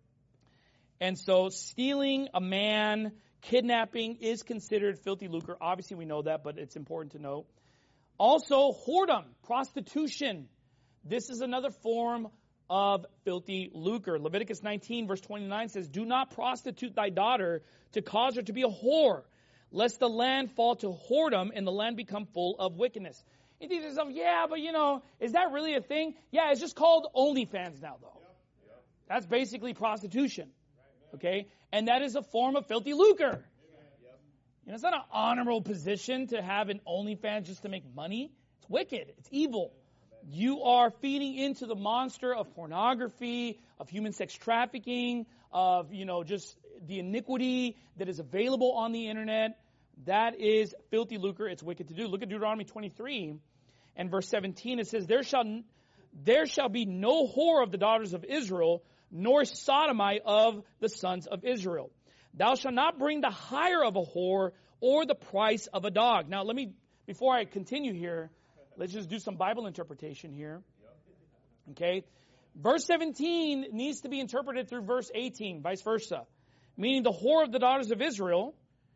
And so stealing a man, kidnapping is considered filthy lucre. Obviously we know that, but it's important to note. Also, whoredom, prostitution. This is another form of filthy lucre. Leviticus nineteen, verse twenty-nine says, do not prostitute thy daughter to cause her to be a whore, lest the land fall to whoredom and the land become full of wickedness. You think to yourself, yeah, but you know, is that really a thing? Yeah, it's just called OnlyFans now, though. That's basically prostitution. Okay? And that is a form of filthy lucre. You know, it's not an honorable position to have an OnlyFans just to make money. It's wicked. It's evil. You are feeding into the monster of pornography, of human sex trafficking, of, you know, just the iniquity that is available on the internet. That is filthy lucre. It's wicked to do. Look at Deuteronomy twenty-three and verse seventeen. It says, there shall, there shall be no whore of the daughters of Israel, nor sodomite of the sons of Israel. Thou shalt not bring the hire of a whore or the price of a dog. Now, let me, before I continue here, let's just do some Bible interpretation here. Okay? Verse seventeen needs to be interpreted through verse eighteen, vice versa. Meaning the whore of the daughters of Israel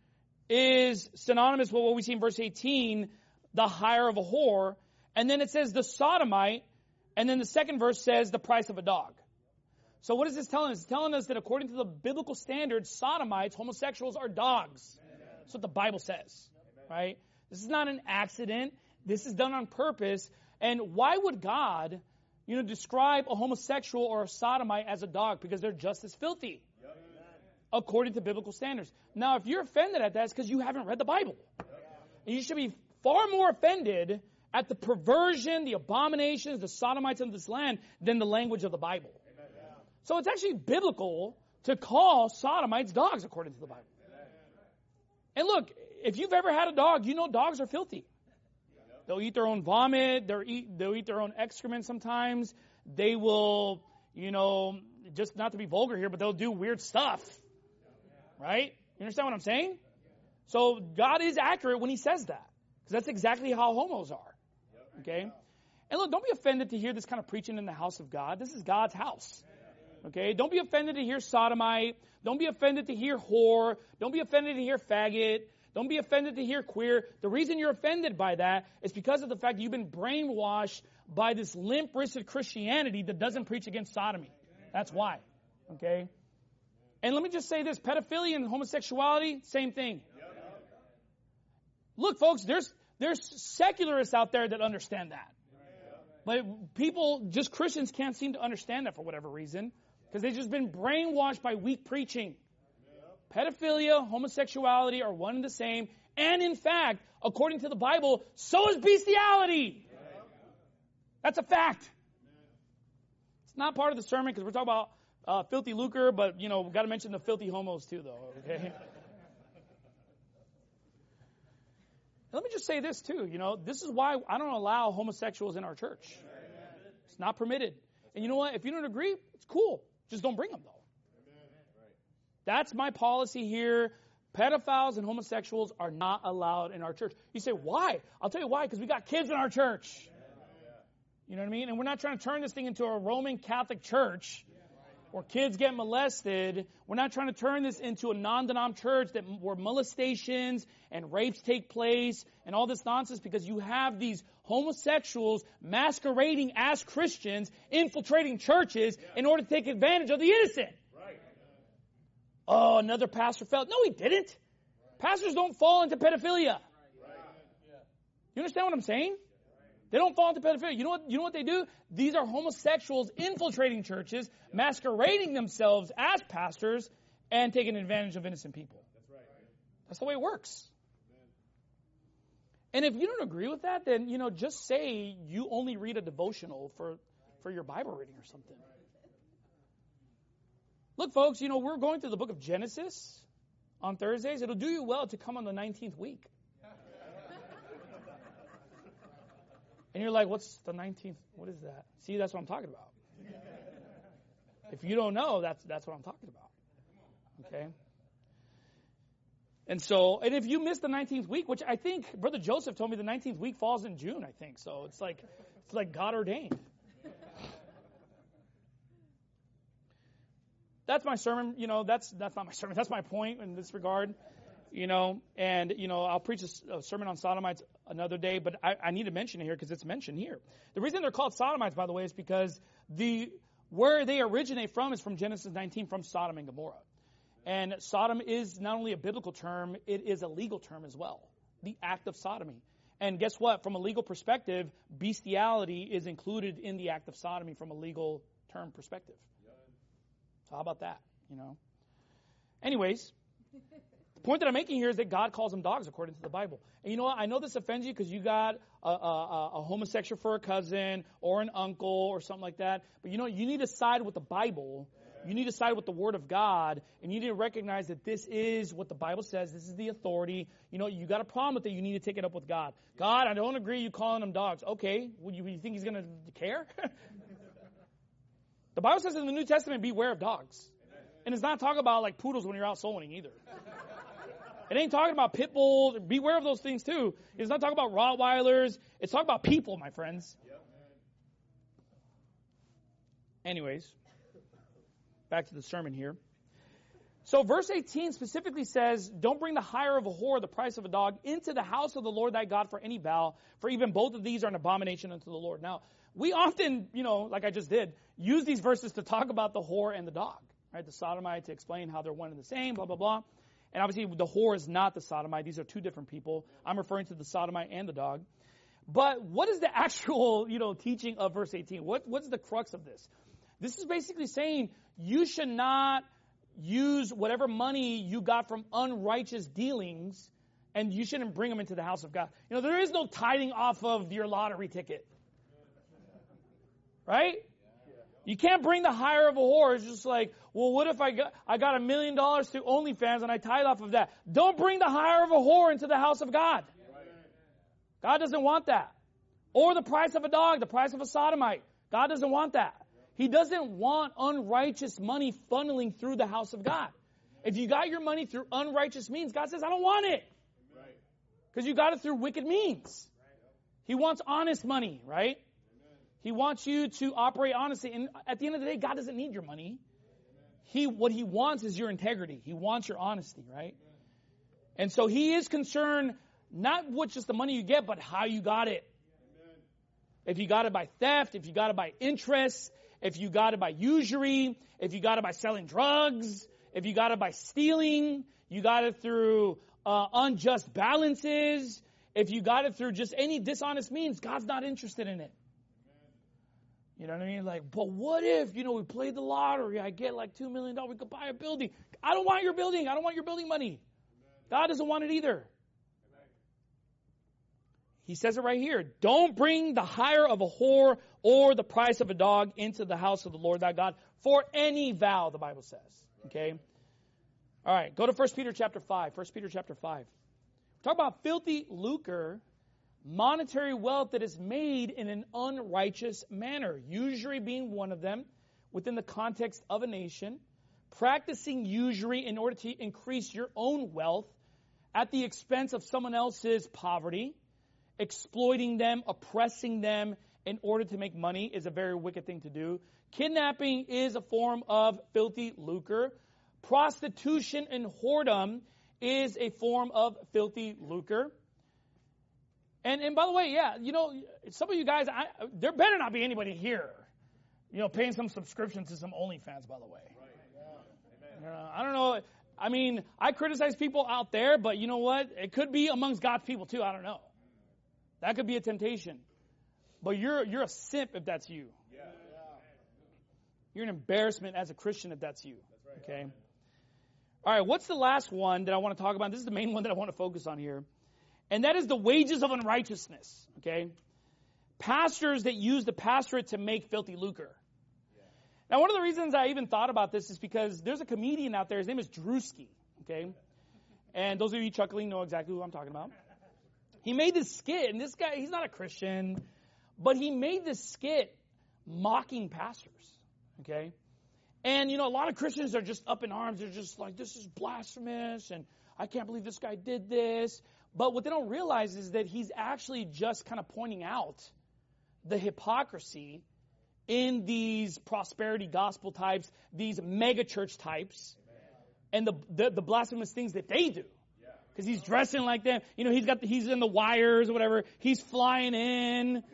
is synonymous with what we see in verse eighteen, the hire of a whore. And then it says the sodomite, and then the second verse says the price of a dog. So what is this telling us? It's telling us that according to the biblical standards, sodomites, homosexuals, are dogs. That's what the Bible says, right? This is not an accident. This is done on purpose. And why would God, you know, describe a homosexual or a sodomite as a dog? Because they're just as filthy, according to biblical standards. Now, if you're offended at that, it's because you haven't read the Bible. And you should be far more offended at the perversion, the abominations, the sodomites of this land than the language of the Bible. So it's actually biblical to call sodomites dogs according to the Bible. And look, if you've ever had a dog, you know dogs are filthy. They'll eat their own vomit. They'll eat, they'll eat their own excrement sometimes. They will, you know, just not to be vulgar here, but they'll do weird stuff. Right? You understand what I'm saying? So God is accurate when he says that. Because that's exactly how homos are. Okay? And look, don't be offended to hear this kind of preaching in the house of God. This is God's house. Okay? Don't be offended to hear sodomite. Don't be offended to hear whore. Don't be offended to hear faggot. Don't be offended to hear queer. The reason you're offended by that is because of the fact that you've been brainwashed by this limp-wristed Christianity that doesn't preach against sodomy. That's why. Okay? And let me just say this. Pedophilia and homosexuality, same thing. Look, folks, there's there's secularists out there that understand that. But people, just Christians, can't seem to understand that for whatever reason. Because they've just been brainwashed by weak preaching. Pedophilia, homosexuality are one and the same. And in fact, according to the Bible, so is bestiality. That's a fact. It's not part of the sermon because we're talking about uh, filthy lucre, but, you know, we've got to mention the filthy homos too, though. Okay? Let me just say this too, you know, this is why I don't allow homosexuals in our church. It's not permitted. And you know what? If you don't agree, it's cool. Just don't bring them, though. That's my policy here. Pedophiles and homosexuals are not allowed in our church. You say, why? I'll tell you why, because we got kids in our church. You know what I mean? And we're not trying to turn this thing into a Roman Catholic church where kids get molested. We're not trying to turn this into a non-denom church that where molestations and rapes take place and all this nonsense, because you have these homosexuals masquerading as Christians, infiltrating churches in order to take advantage of the innocent. Oh, another pastor fell. No, he didn't. Pastors don't fall into pedophilia. You understand what I'm saying? They don't fall into pedophilia. You know what, you know what they do? These are homosexuals infiltrating churches, masquerading themselves as pastors, and taking advantage of innocent people. That's the way it works. And if you don't agree with that, then, you know, just say you only read a devotional for, for your Bible reading or something. Look, folks, you know, we're going through the book of Genesis on Thursdays. It'll do you well to come on the nineteenth week. And you're like, what's the nineteenth? What is that? See, that's what I'm talking about. If you don't know, that's that's what I'm talking about. Okay? And so, and if you miss the nineteenth week, which I think Brother Joseph told me the nineteenth week falls in June, I think. So it's like it's like God ordained. That's my sermon. You know, that's that's not my sermon. That's my point in this regard. You know, and, you know, I'll preach a, a sermon on sodomites another day, but I, I need to mention it here because it's mentioned here. The reason they're called sodomites, by the way, is because the where they originate from is from Genesis nineteen, from Sodom and Gomorrah. And Sodom is not only a biblical term, it is a legal term as well. The act of sodomy. And guess what? From a legal perspective, bestiality is included in the act of sodomy from a legal term perspective. So how about that? You know. Anyways, the point that I'm making here is that God calls them dogs according to the Bible. And you know what? I know this offends you because you got a, a, a homosexual for a cousin or an uncle or something like that. But you know, you need to side with the Bible. You need to side with the Word of God, and you need to recognize that this is what the Bible says. This is the authority. You know, you got a problem with it. You need to take it up with God. God, I don't agree you calling them dogs. Okay, well, you, you think He's going to care? The Bible says in the New Testament, beware of dogs. And it's not talking about like poodles when you're out soul winning either. It ain't talking about pit bulls. Beware of those things too. It's not talking about Rottweilers. It's talking about people, my friends. Anyways, back to the sermon here. So verse eighteen specifically says, don't bring the hire of a whore, the price of a dog, into the house of the Lord thy God for any vow, for even both of these are an abomination unto the Lord. Now, we often, you know, like I just did, use these verses to talk about the whore and the dog, right? The sodomite, to explain how they're one and the same, blah, blah, blah. And obviously the whore is not the sodomite. These are two different people. I'm referring to the sodomite and the dog. But what is the actual, you know, teaching of verse eighteen? What, what's the crux of this? This is basically saying you should not use whatever money you got from unrighteous dealings, and you shouldn't bring them into the house of God. You know, there is no tithing off of your lottery ticket. Right? You can't bring the hire of a whore. It's just like, well, what if I got I got a million dollars to OnlyFans and I tithe off of that? Don't bring the hire of a whore into the house of God. God doesn't want that. Or the price of a dog, the price of a sodomite. God doesn't want that. He doesn't want unrighteous money funneling through the house of God. If you got your money through unrighteous means, God says, I don't want it. Because you got it through wicked means. He wants honest money, right? He wants you to operate honestly. And at the end of the day, God doesn't need your money. He, what he wants is your integrity. He wants your honesty, right? And so he is concerned not with just the money you get, but how you got it. If you got it by theft, if you got it by interest, if you got it by usury, if you got it by selling drugs, if you got it by stealing, you got it through uh, unjust balances, if you got it through just any dishonest means, God's not interested in it. You know what I mean? Like, but what if, you know, we played the lottery, I get like two million dollars, we could buy a building. I don't want your building. I don't want your building money. God doesn't want it either. He says it right here. Don't bring the hire of a whore or the price of a dog into the house of the Lord thy God for any vow, the Bible says. Okay? All right, go to First Peter chapter five. First Peter chapter five. Talk about filthy lucre, monetary wealth that is made in an unrighteous manner. Usury being one of them within the context of a nation. Practicing usury in order to increase your own wealth at the expense of someone else's poverty. Exploiting them, oppressing them in order to make money is a very wicked thing to do. Kidnapping is a form of filthy lucre. Prostitution and whoredom is a form of filthy lucre. And and by the way, yeah, you know, some of you guys, I, there better not be anybody here, you know, paying some subscription to some OnlyFans, by the way. Right. Yeah. Uh, I don't know. I mean, I criticize people out there, but you know what? It could be amongst God's people too. I don't know. That could be a temptation. But you're you're a simp if that's you. Yeah. You're an embarrassment as a Christian if that's you. That's right. Okay? All right, what's the last one that I want to talk about? This is the main one that I want to focus on here. And that is the wages of unrighteousness. Okay? Pastors that use the pastorate to make filthy lucre. Yeah. Now, one of the reasons I even thought about this is because there's a comedian out there. His name is Drewski. Okay? And those of you chuckling know exactly who I'm talking about. He made this skit, and this guy, he's not a Christian, but he made this skit mocking pastors, okay? And, you know, a lot of Christians are just up in arms. They're just like, this is blasphemous, and I can't believe this guy did this. But what they don't realize is that he's actually just kind of pointing out the hypocrisy in these prosperity gospel types, these mega church types, and the, the, the blasphemous things that they do. Because he's dressing like them. You know, he's got the, he's in the wires or whatever. He's flying in.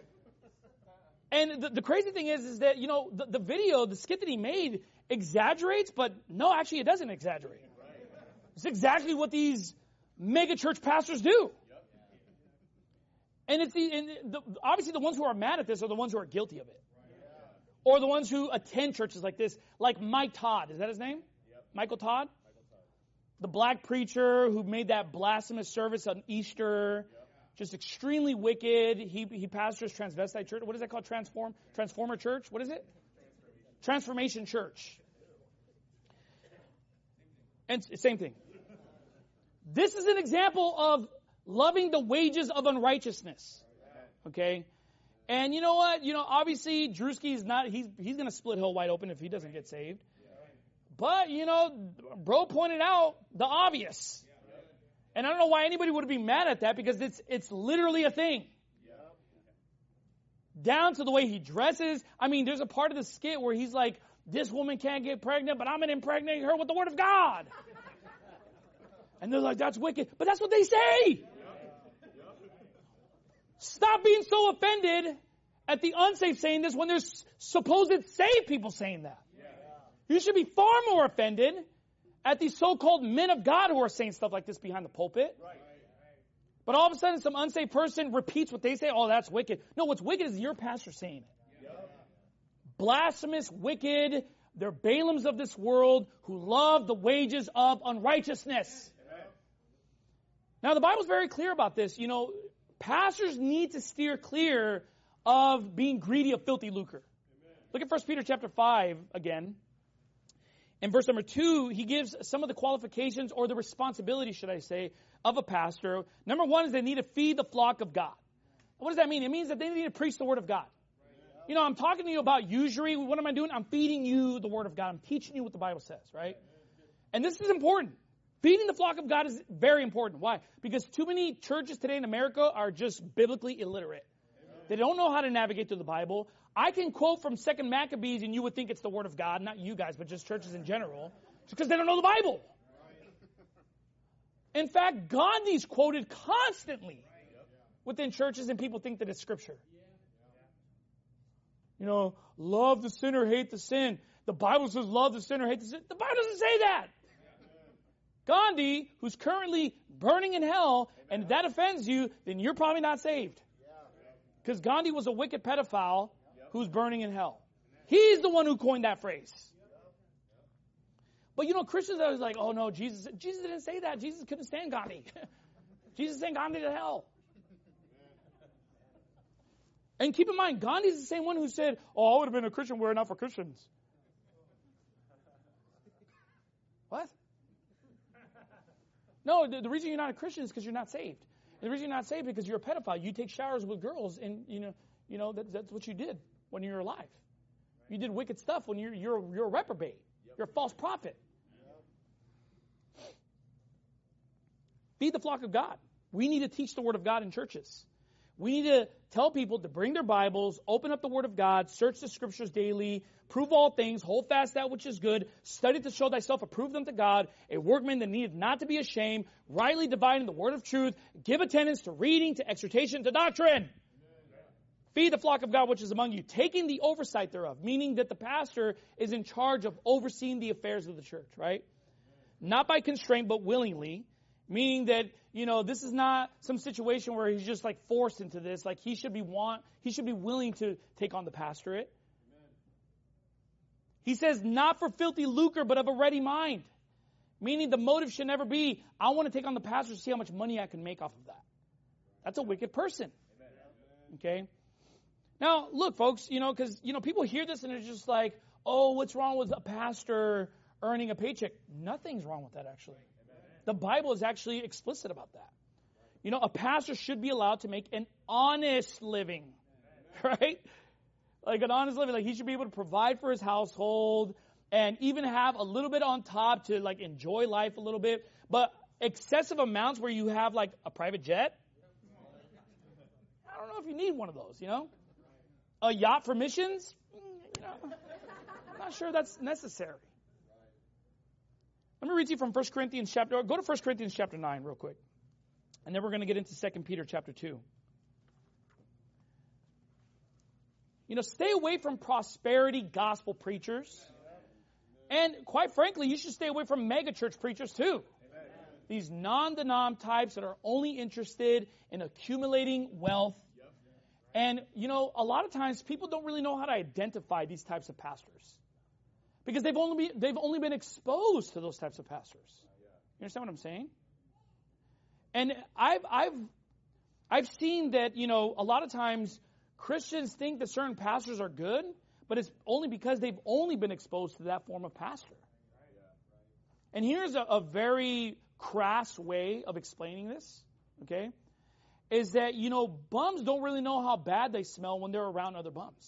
And the, the crazy thing is, is that, you know, the, the video, the skit that he made exaggerates, but no, actually it doesn't exaggerate. It's exactly what these mega church pastors do. And it's the, and the obviously the ones who are mad at this are the ones who are guilty of it. Or the ones who attend churches like this, like Mike Todd. Is that his name? Michael Todd? The black preacher who made that blasphemous service on Easter, yep. Just extremely wicked. He he pastors Transvestite Church. What is that called? Transform Transformer Church. What is it? Transformation, Transformation Church. And same thing. This is an example of loving the wages of unrighteousness. Okay, and you know what? You know, obviously Drewski is not. He's he's going to split hell wide open if he doesn't get saved. But, you know, bro pointed out the obvious. And I don't know why anybody would be mad at that because it's it's literally a thing. Down to the way he dresses. I mean, there's a part of the skit where he's like, this woman can't get pregnant, but I'm going to impregnate her with the word of God. And they're like, that's wicked. But that's what they say. Stop being so offended at the unsafe saying this when there's supposed saved people saying that. You should be far more offended at these so-called men of God who are saying stuff like this behind the pulpit. Right. But all of a sudden, some unsaved person repeats what they say. Oh, that's wicked. No, what's wicked is your pastor saying it. Yep. Blasphemous, wicked. They're Balaams of this world who love the wages of unrighteousness. Yep. Now, the Bible's very clear about this. You know, pastors need to steer clear of being greedy of filthy lucre. Amen. Look at First Peter chapter five again. In verse number two, he gives some of the qualifications or the responsibility, should I say, of a pastor. Number one is they need to feed the flock of God. What does that mean? It means that they need to preach the word of God. You know, I'm talking to you about usury. What am I doing? I'm feeding you the word of God. I'm teaching you what the Bible says, right? And this is important. Feeding the flock of God is very important. Why? Because too many churches today in America are just biblically illiterate. They don't know how to navigate through the Bible. I can quote from Second Maccabees and you would think it's the Word of God, not you guys, but just churches in general, because they don't know the Bible. In fact, Gandhi's quoted constantly within churches and people think that it's Scripture. You know, love the sinner, hate the sin. The Bible says love the sinner, hate the sin. The Bible doesn't say that. Gandhi, who's currently burning in hell, and if that offends you, then you're probably not saved. Because Gandhi was a wicked pedophile who's burning in hell. He's the one who coined that phrase. But you know, Christians are like, oh no, Jesus Jesus didn't say that. Jesus couldn't stand Gandhi. Jesus sent Gandhi to hell. And keep in mind, Gandhi's the same one who said, oh, I would have been a Christian were it not for Christians. What? No, the, the reason you're not a Christian is because you're not saved. The reason you're not saved is because you're a pedophile. You take showers with girls, and you know, you know that, that's what you did when you were alive. You did wicked stuff when you're you're you're a reprobate. You're a false prophet. Feed the flock of God. We need to teach the Word of God in churches. We need to tell people to bring their Bibles, open up the Word of God, search the Scriptures daily, prove all things, hold fast that which is good, study to show thyself approved unto God, a workman that needeth not to be ashamed, rightly dividing the word of truth, give attendance to reading, to exhortation, to doctrine. Amen. Feed the flock of God which is among you, taking the oversight thereof, meaning that the pastor is in charge of overseeing the affairs of the church, right? Amen. Not by constraint, but willingly. Meaning that, you know, this is not some situation where he's just like forced into this. Like he should be want, he should be willing to take on the pastorate. Amen. He says, not for filthy lucre, but of a ready mind. Meaning the motive should never be, I want to take on the pastor to see how much money I can make off of that. That's a wicked person. Amen. Okay. Now, look, folks, you know, because, you know, people hear this and it's just like, oh, what's wrong with a pastor earning a paycheck? Nothing's wrong with that, actually. The Bible is actually explicit about that. You know, a pastor should be allowed to make an honest living, right? Like an honest living. Like he should be able to provide for his household and even have a little bit on top to like enjoy life a little bit. But excessive amounts where you have like a private jet, I don't know if you need one of those, you know? A yacht for missions, you know, I'm not sure that's necessary. Let me read to you from First Corinthians chapter, go to First Corinthians chapter nine real quick. And then we're going to get into Second Peter chapter two. You know, stay away from prosperity gospel preachers. And quite frankly, you should stay away from mega church preachers too. These non-denom types that are only interested in accumulating wealth. And, you know, a lot of times people don't really know how to identify these types of pastors. Because they've only been, they've only been exposed to those types of pastors. You understand what I'm saying? And I've I've I've seen that, you know, a lot of times Christians think that certain pastors are good, but it's only because they've only been exposed to that form of pastor. And here's a, a very crass way of explaining this, okay? Is that, you know, bums don't really know how bad they smell when they're around other bums.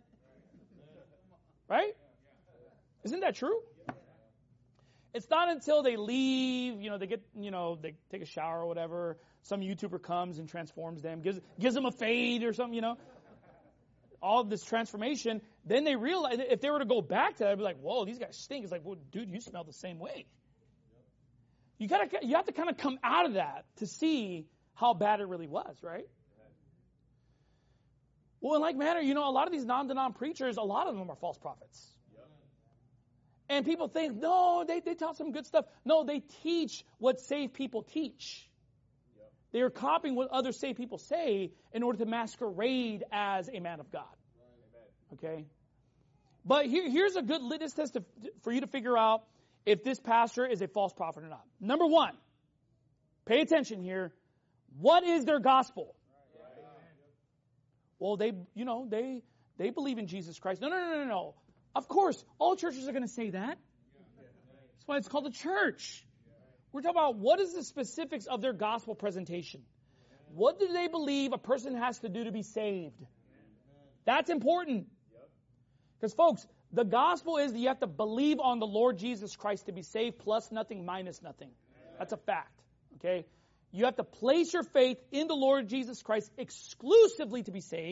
Right? Isn't that true? It's not until they leave, you know, they get, you know, they take a shower or whatever, some YouTuber comes and transforms them, gives gives them a fade or something, you know. All of this transformation, then they realize, if they were to go back to that, they'd be like, whoa, these guys stink. It's like, well, dude, you smell the same way. You gotta, you have to kind of come out of that to see how bad it really was, right? Well, in like manner, you know, a lot of these non-denom preachers, a lot of them are false prophets. And people think, no, they, they taught some good stuff. No, they teach what saved people teach. Yep. They are copying what other saved people say in order to masquerade as a man of God. Right. Okay? But here, here's a good litmus test to, for you to figure out if this pastor is a false prophet or not. Number one, pay attention here. What is their gospel? Right. Well, they, you know, they they believe in Jesus Christ. No, no, no, no, no. Of course, all churches are going to say that. That's why it's called a church. We're talking about what is the specifics of their gospel presentation. What do they believe a person has to do to be saved? That's important. Because, folks, the gospel is that you have to believe on the Lord Jesus Christ to be saved, plus nothing, minus nothing. That's a fact. Okay? You have to place your faith in the Lord Jesus Christ exclusively to be saved.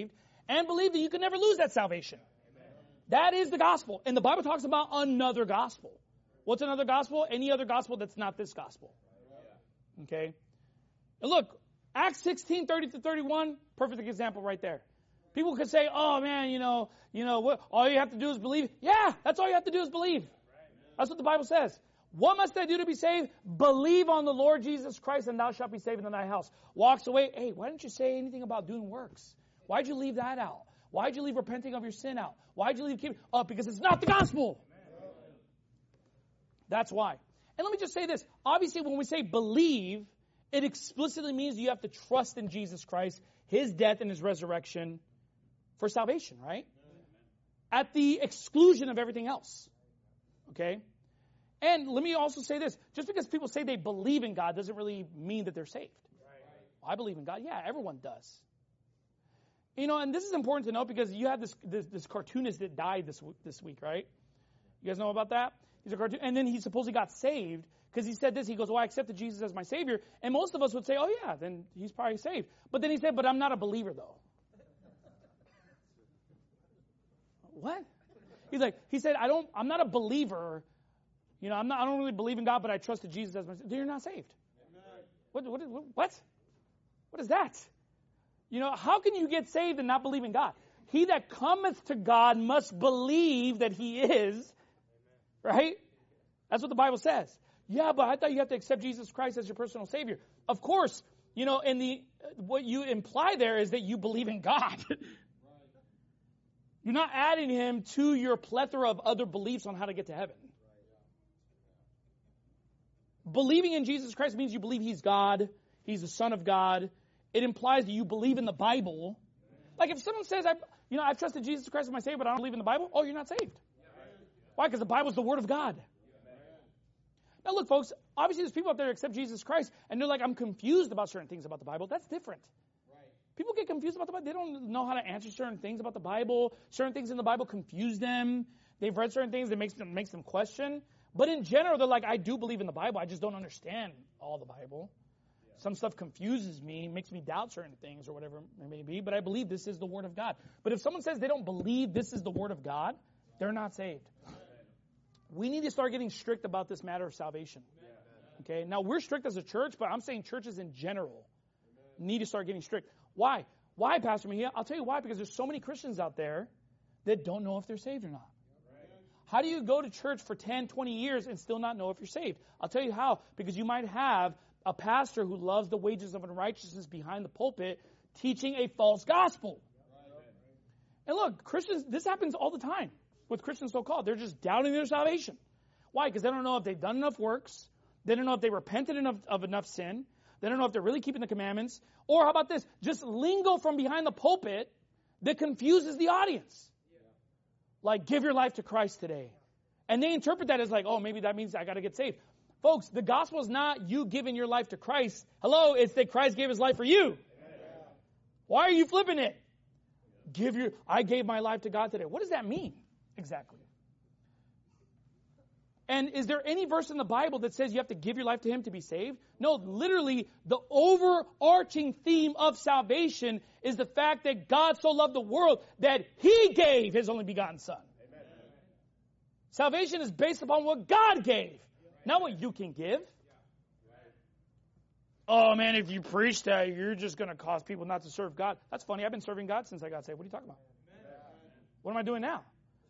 and believe that you can never lose that salvation. That is the gospel. And the Bible talks about another gospel. What's another gospel? Any other gospel that's not this gospel. Okay? And look, Acts sixteen, thirty to thirty-one, perfect example right there. People could say, oh man, you know, you know, what, all you have to do is believe. Yeah, that's all you have to do is believe. That's what the Bible says. What must I do to be saved? Believe on the Lord Jesus Christ and thou shalt be saved in thy house. Walks away. Hey, why didn't you say anything about doing works? Why'd you leave that out? Why'd you leave repenting of your sin out? Why'd you leave keeping? Oh, because it's not the gospel. That's why. And let me just say this. Obviously, when we say believe, it explicitly means you have to trust in Jesus Christ, his death and his resurrection for salvation, right? At the exclusion of everything else. Okay? And let me also say this. Just because people say they believe in God doesn't really mean that they're saved. Well, I believe in God. Yeah, everyone does. You know, and this is important to know because you have this this, this cartoonist that died this this week, right? You guys know about that? He's a cartoon, and then he supposedly got saved because he said this. He goes, "Well, I accepted Jesus as my Savior," and most of us would say, "Oh yeah, then he's probably saved." But then he said, "But I'm not a believer, though." What? He's like, he said, "I don't. I'm not a believer. You know, I'm not. I don't really believe in God, but I trusted Jesus as my Savior." Then you're not saved. What? What? What? What is that? You know, how can you get saved and not believe in God? He that cometh to God must believe that he is. Right? That's what the Bible says. Yeah, but I thought you have to accept Jesus Christ as your personal Savior. Of course, you know, and the what you imply there is that you believe in God. You're not adding him to your plethora of other beliefs on how to get to heaven. Believing in Jesus Christ means you believe he's God, he's the Son of God. It implies that you believe in the Bible. Like if someone says, I, you know, I've trusted Jesus Christ as my Savior, but I don't believe in the Bible, oh, you're not saved. Why? Because the Bible is the Word of God. Now look, folks, obviously there's people out there that accept Jesus Christ, and they're like, I'm confused about certain things about the Bible. That's different. People get confused about the Bible. They don't know how to answer certain things about the Bible. Certain things in the Bible confuse them. They've read certain things that makes them, makes them question. But in general, they're like, I do believe in the Bible. I just don't understand all the Bible. Some stuff confuses me, makes me doubt certain things or whatever it may be, but I believe this is the Word of God. But if someone says they don't believe this is the Word of God, they're not saved. We need to start getting strict about this matter of salvation. Okay? Now, we're strict as a church, but I'm saying churches in general need to start getting strict. Why? Why, Pastor Mejia? I'll tell you why, because there's so many Christians out there that don't know if they're saved or not. How do you go to church for ten, twenty years and still not know if you're saved? I'll tell you how. Because you might have a pastor who loves the wages of unrighteousness behind the pulpit teaching a false gospel. And look, Christians, this happens all the time with Christians so-called. They're just doubting their salvation. Why? Because they don't know if they've done enough works. They don't know if they repented enough of enough sin. They don't know if they're really keeping the commandments. Or how about this? Just lingo from behind the pulpit that confuses the audience. Like, give your life to Christ today. And they interpret that as like, oh, maybe that means I got to get saved. Folks, the gospel is not you giving your life to Christ. Hello, it's that Christ gave his life for you. Why are you flipping it? Give your, I gave my life to God today. What does that mean exactly? And is there any verse in the Bible that says you have to give your life to him to be saved? No, literally, the overarching theme of salvation is the fact that God so loved the world that he gave his only begotten Son. Amen. Salvation is based upon what God gave, not what you can give. Oh, man, if you preach that, you're just going to cause people not to serve God. That's funny. I've been serving God since I got saved. What are you talking about? What am I doing now?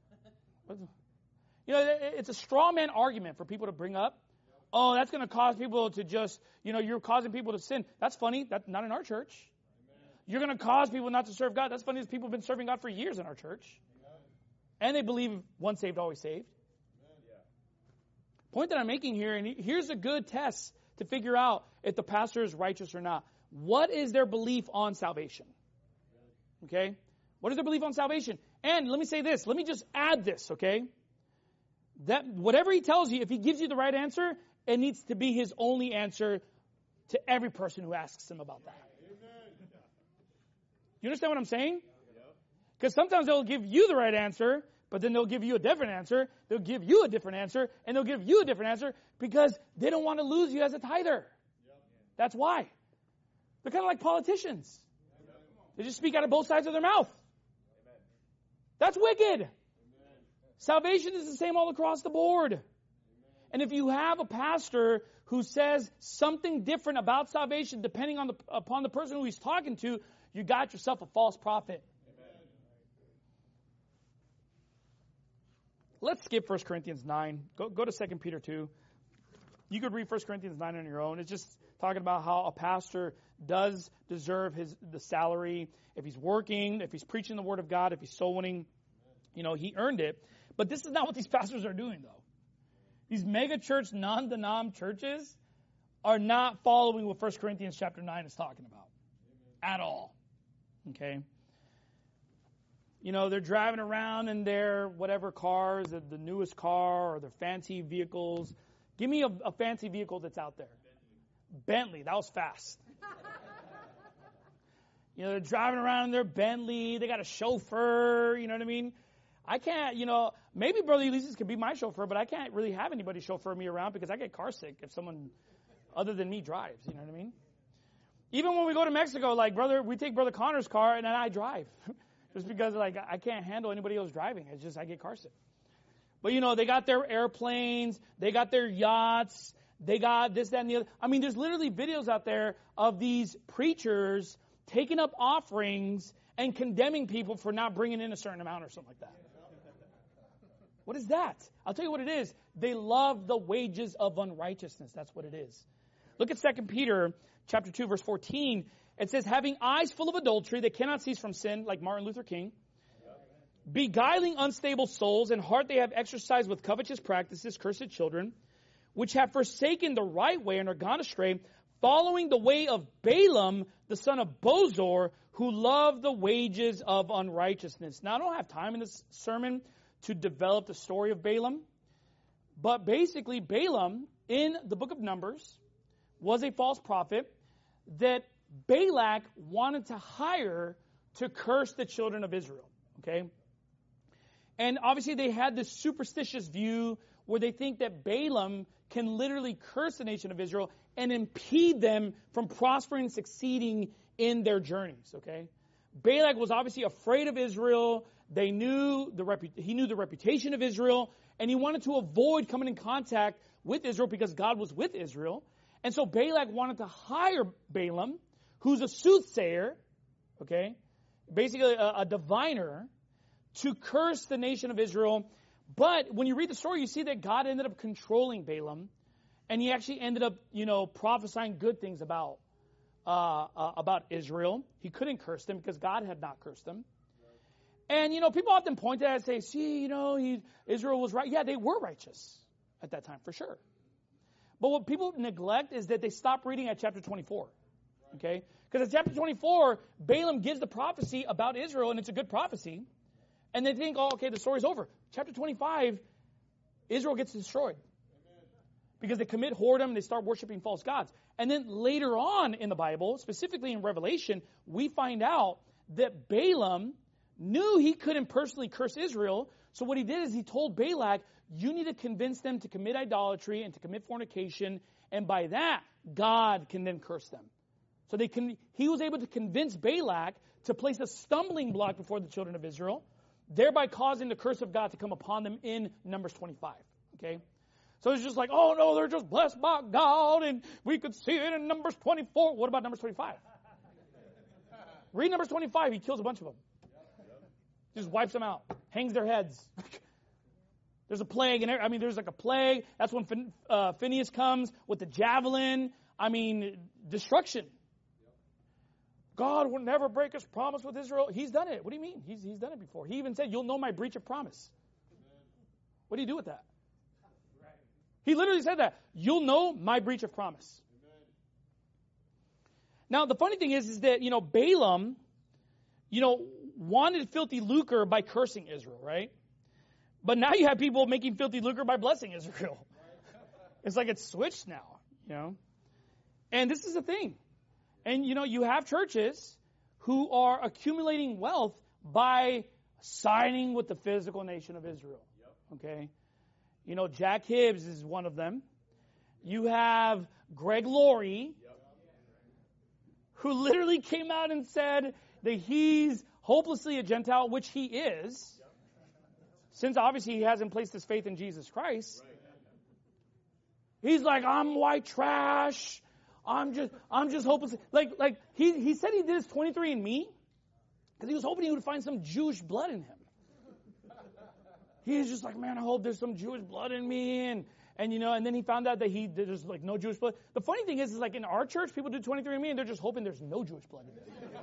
You know, it's a straw man argument for people to bring up. Oh, that's going to cause people to just, you know, you're causing people to sin. That's funny. That's not in our church. You're going to cause people not to serve God. That's funny. Because people have been serving God for years in our church. And they believe once saved, always saved. Point that I'm making here, and here's a good test to figure out if the pastor is righteous or not. What is their belief on salvation? Okay? What is their belief on salvation? And let me say this. Let me just add this, okay? That whatever he tells you, if he gives you the right answer, it needs to be his only answer to every person who asks him about that. You understand what I'm saying? Because sometimes they'll give you the right answer, but then they'll give you a different answer. They'll give you a different answer, and they'll give you a different answer because they don't want to lose you as a tither. That's why. They're kind of like politicians. They just speak out of both sides of their mouth. That's wicked. Salvation is the same all across the board. And if you have a pastor who says something different about salvation depending on the, upon the person who he's talking to, you got yourself a false prophet. Let's skip First Corinthians nine. Go, go to Second Peter two. You could read First Corinthians nine on your own. It's just talking about how a pastor does deserve his the salary. If he's working, if he's preaching the Word of God, if he's soul winning, you know, he earned it. But this is not what these pastors are doing, though. These mega church, non-denom churches are not following what First Corinthians chapter nine is talking about at all. Okay? You know, they're driving around in their whatever cars, the, the newest car or their fancy vehicles. Give me a, a fancy vehicle that's out there. Bentley. That was fast. You know, they're driving around in their Bentley. They got a chauffeur. You know what I mean? I can't, you know, maybe Brother Ulysses could be my chauffeur, but I can't really have anybody chauffeur me around because I get car sick if someone other than me drives. You know what I mean? Even when we go to Mexico, like, brother, we take Brother Connor's car and then I drive. Just because, like, I can't handle anybody else driving. It's just I get car sick. But, you know, they got their airplanes. They got their yachts. They got this, that, and the other. I mean, there's literally videos out there of these preachers taking up offerings and condemning people for not bringing in a certain amount or something like that. What is that? I'll tell you what it is. They love the wages of unrighteousness. That's what it is. Look at Second Peter chapter two, verse fourteen. It says, having eyes full of adultery that cannot cease from sin, like Martin Luther King, beguiling unstable souls, and heart they have exercised with covetous practices, cursed children, which have forsaken the right way and are gone astray, following the way of Balaam, the son of Bozor, who loved the wages of unrighteousness. Now, I don't have time in this sermon to develop the story of Balaam, but basically Balaam, in the book of Numbers, was a false prophet that Balak wanted to hire to curse the children of Israel. Okay? And obviously they had this superstitious view where they think that Balaam can literally curse the nation of Israel and impede them from prospering and succeeding in their journeys. Okay? Balak was obviously afraid of Israel. They knew the repu- he knew the reputation of Israel, and he wanted to avoid coming in contact with Israel because God was with Israel. And so Balak wanted to hire Balaam, who's a soothsayer, okay, basically a, a diviner, to curse the nation of Israel. But when you read the story, you see that God ended up controlling Balaam, and he actually ended up, you know, prophesying good things about uh, uh, about Israel. He couldn't curse them because God had not cursed them. And, you know, people often point to that and say, see, you know, he, Israel was right. Yeah, they were righteous at that time, for sure. But what people neglect is that they stop reading at chapter twenty-four. Okay? Because at chapter twenty-four, Balaam gives the prophecy about Israel, and it's a good prophecy. And they think, oh, okay, the story's over. Chapter twenty-five, Israel gets destroyed. Because they commit whoredom and they start worshiping false gods. And then later on in the Bible, specifically in Revelation, we find out that Balaam knew he couldn't personally curse Israel. So what he did is he told Balak, you need to convince them to commit idolatry and to commit fornication. And by that, God can then curse them. So they can, he was able to convince Balak to place a stumbling block before the children of Israel, thereby causing the curse of God to come upon them in Numbers twenty-five. Okay? So it's just like, oh no, they're just blessed by God, and we could see it in Numbers twenty-four. What about Numbers twenty-five? Read Numbers twenty-five. He kills a bunch of them. Just wipes them out. Hangs their heads. There's a plague, and I mean, there's like a plague. That's when Phin, uh, Phineas comes with the javelin. I mean, destruction. God will never break his promise with Israel. He's done it. What do you mean? He's, he's done it before. He even said, you'll know my breach of promise. What do you do with that? He literally said that. You'll know my breach of promise. Now, the funny thing is, is that, you know, Balaam, you know, wanted filthy lucre by cursing Israel, right? But now you have people making filthy lucre by blessing Israel. It's like it's switched now, you know. And this is the thing. And, you know, you have churches who are accumulating wealth by siding with the physical nation of Israel. Okay? You know, Jack Hibbs is one of them. You have Greg Laurie, who literally came out and said that he's hopelessly a Gentile, which he is. since obviously he hasn't placed his faith in Jesus Christ, he's like, I'm white trash. I'm just, I'm just hopeless. Like, like he, he said he did his twenty-three and me because he was hoping he would find some Jewish blood in him. He's just like, man, I hope there's some Jewish blood in me. And, and you know, and then he found out that he, there's like no Jewish blood. The funny thing is, is like in our church, people do twenty-three and me and they're just hoping there's no Jewish blood in them.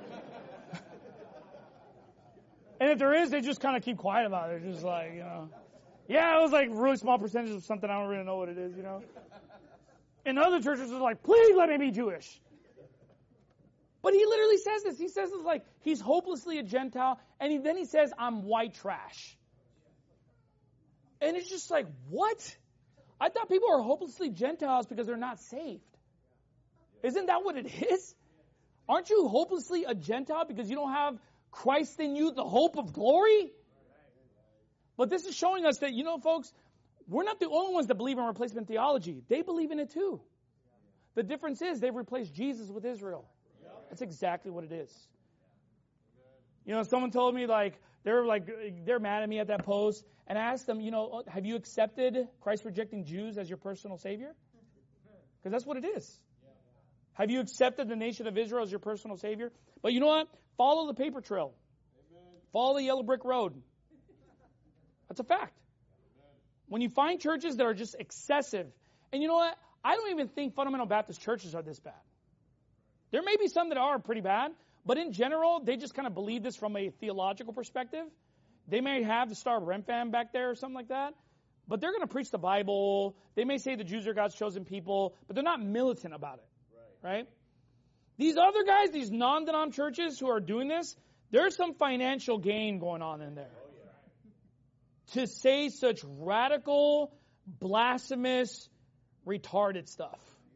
And if there is, they just kind of keep quiet about it. They're just like, you know, yeah, it was like a really small percentage of something. I don't really know what it is, you know. And other churches are like, please let me be Jewish. But he literally says this. He says this like he's hopelessly a Gentile. And he, then he says, I'm white trash. And it's just like, what? I thought people are hopelessly Gentiles because they're not saved. Isn't that what it is? Aren't you hopelessly a Gentile because you don't have Christ in you, the hope of glory? But this is showing us that, you know, folks, we're not the only ones that believe in replacement theology. They believe in it too. The difference is they've replaced Jesus with Israel. That's exactly what it is. You know, someone told me like, they're like, they're mad at me at that post, and I asked them, you know, have you accepted Christ rejecting Jews as your personal Savior? Because that's what it is. Have you accepted the nation of Israel as your personal Savior? But you know what? Follow the paper trail. Follow the yellow brick road. That's a fact. When you find churches that are just excessive, and you know what? I don't even think fundamental Baptist churches are this bad. There may be some that are pretty bad, but in general, they just kind of believe this from a theological perspective. They may have the Star of Remphan back there or something like that, but they're going to preach the Bible. They may say the Jews are God's chosen people, but they're not militant about it, right? right? These other guys, these non-denom churches who are doing this, there's some financial gain going on in there. To say such radical, blasphemous, retarded stuff.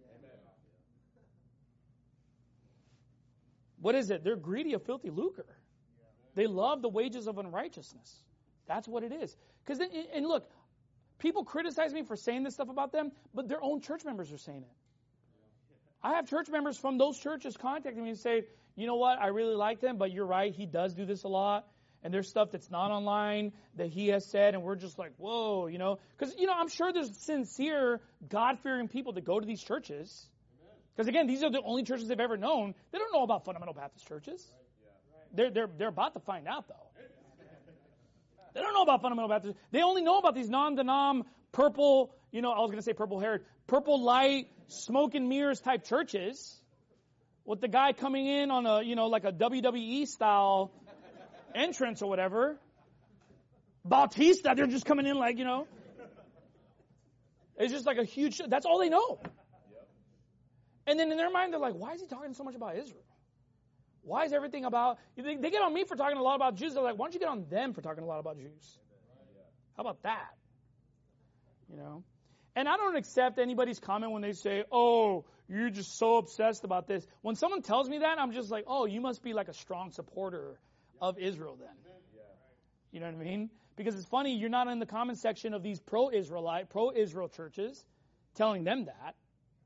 What is it? They're greedy of filthy lucre. They love the wages of unrighteousness. That's what it is. Because and look, people criticize me for saying this stuff about them, but their own church members are saying it. I have church members from those churches contacting me and say, you know what, I really like him, but you're right, he does do this a lot. And there's stuff that's not online that he has said, and we're just like, whoa, you know. Because, you know, I'm sure there's sincere, God-fearing people that go to these churches. Because, again, these are the only churches they've ever known. They don't know about fundamental Baptist churches. They're, they're, they're about to find out, though. They don't know about fundamental Baptist. They only know about these non-denom, purple, you know, I was going to say purple-haired, purple light, smoke and mirrors type churches with the guy coming in on a, you know, like a W W E style entrance or whatever. Bautista, they're just coming in like, you know. It's just like a huge, that's all they know. And then in their mind, they're like, why is he talking so much about Israel? Why is everything about, they, they get on me for talking a lot about Jews. They're like, why don't you get on them for talking a lot about Jews? How about that? You know? And I don't accept anybody's comment when they say, oh, you're just so obsessed about this. When someone tells me that, I'm just like, oh, you must be like a strong supporter of Israel then. You know what I mean? Because it's funny, you're not in the comment section of these pro-Israelite, pro-Israel churches telling them that.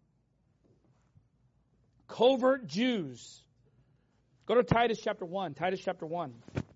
Covert Jews. Go to Titus chapter one. Titus chapter one.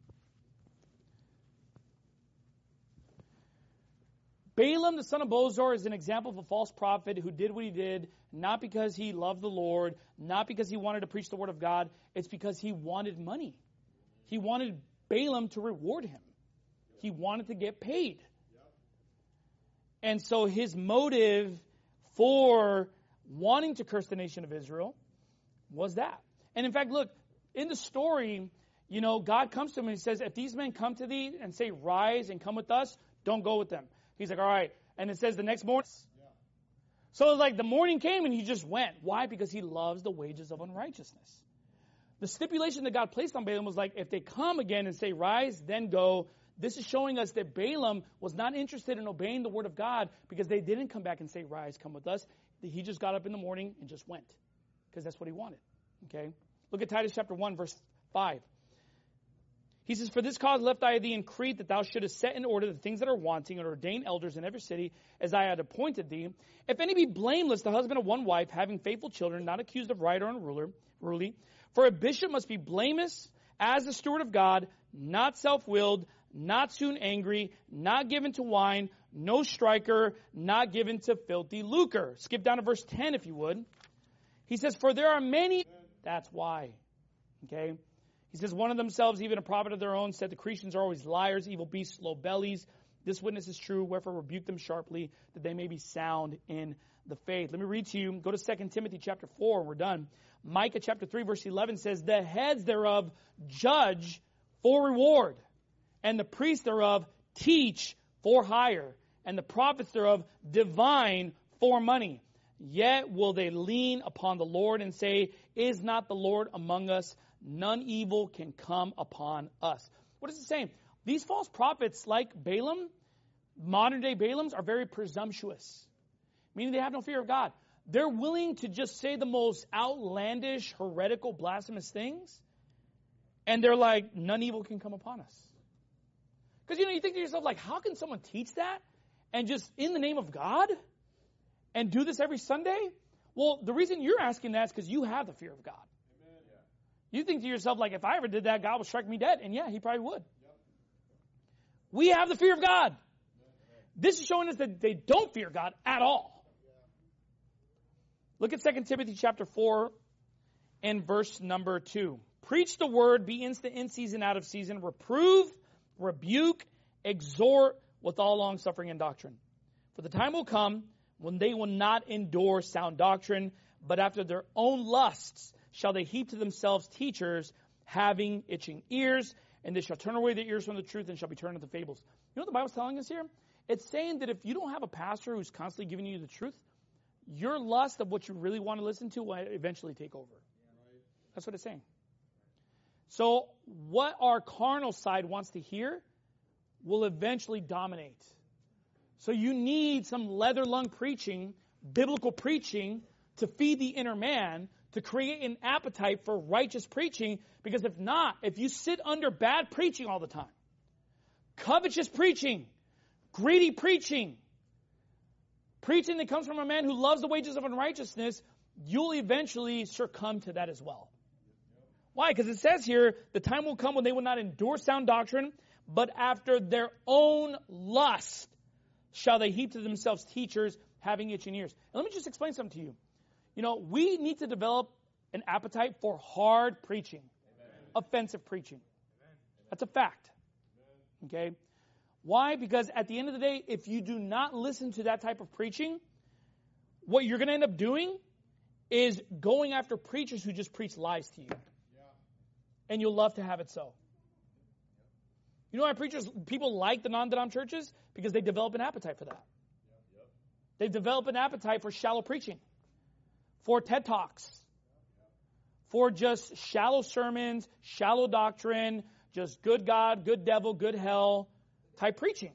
Balaam, the son of Bozor, is an example of a false prophet who did what he did, not because he loved the Lord, not because he wanted to preach the word of God. It's because he wanted money. He wanted Balaam to reward him. He wanted to get paid. And so his motive for wanting to curse the nation of Israel was that. And in fact, look, in the story, you know, God comes to him and he says, if these men come to thee and say, rise and come with us, don't go with them. He's like, all right. And it says the next morning. Yeah. So it's like the morning came and he just went. Why? Because he loves the wages of unrighteousness. The stipulation that God placed on Balaam was like, if they come again and say, rise, then go. This is showing us that Balaam was not interested in obeying the word of God because they didn't come back and say, rise, come with us. He just got up in the morning and just went because that's what he wanted. Okay? Look at Titus chapter one, verse five. He says, for this cause left I thee in Crete, that thou shouldest set in order the things that are wanting, and ordain elders in every city, as I had appointed thee. If any be blameless, the husband of one wife, having faithful children, not accused of right or unruly. For a bishop must be blameless as the steward of God, not self-willed, not soon angry, not given to wine, no striker, not given to filthy lucre. Skip down to verse ten if you would. He says, for there are many, that's why. Okay? He says, one of themselves, even a prophet of their own, said the Cretians are always liars, evil beasts, slow bellies. This witness is true, wherefore rebuke them sharply, that they may be sound in the faith. Let me read to you. Go to Second Timothy chapter four, we're done. Micah chapter three, verse eleven says, the heads thereof judge for reward, and the priests thereof teach for hire, and the prophets thereof divine for money. Yet will they lean upon the Lord and say, is not the Lord among us? None evil can come upon us. What is it saying? These false prophets like Balaam, modern day Balaams, are very presumptuous, meaning they have no fear of God. They're willing to just say the most outlandish, heretical, blasphemous things, and they're like, none evil can come upon us. Because, you know, you think to yourself, like, how can someone teach that and just in the name of God and do this every Sunday? Well, the reason you're asking that is because you have the fear of God. Amen. You think to yourself, like, if I ever did that, God would strike me dead. And yeah, he probably would. Yep. We have the fear of God. Amen. This is showing us that they don't fear God at all. Look at Second Timothy chapter four and verse number two. Preach the word, be instant in season, out of season, reprove, rebuke, exhort with all long suffering and doctrine. For the time will come when they will not endure sound doctrine, but after their own lusts shall they heap to themselves teachers having itching ears, and they shall turn away their ears from the truth and shall be turned into fables. You know what the Bible's telling us here? It's saying that if you don't have a pastor who's constantly giving you the truth, your lust of what you really want to listen to will eventually take over. That's what it's saying. So what our carnal side wants to hear will eventually dominate. So you need some leather lung preaching, biblical preaching, to feed the inner man, to create an appetite for righteous preaching. Because if not, if you sit under bad preaching all the time, covetous preaching, greedy preaching, preaching that comes from a man who loves the wages of unrighteousness, you'll eventually succumb to that as well. Why? Because it says here, the time will come when they will not endure sound doctrine, but after their own lust shall they heap to themselves teachers having itching ears. And let me just explain something to you. You know, we need to develop an appetite for hard preaching, Amen. Offensive preaching. Amen. That's a fact. Amen. Okay? Why? Because at the end of the day, if you do not listen to that type of preaching, what you're going to end up doing is going after preachers who just preach lies to you. Yeah. And you'll love to have it so. You know why preachers, people like the non-denom churches? Because they develop an appetite for that. Yep. They develop an appetite for shallow preaching, for TED Talks, for just shallow sermons, shallow doctrine, just good God, good devil, good hell type preaching.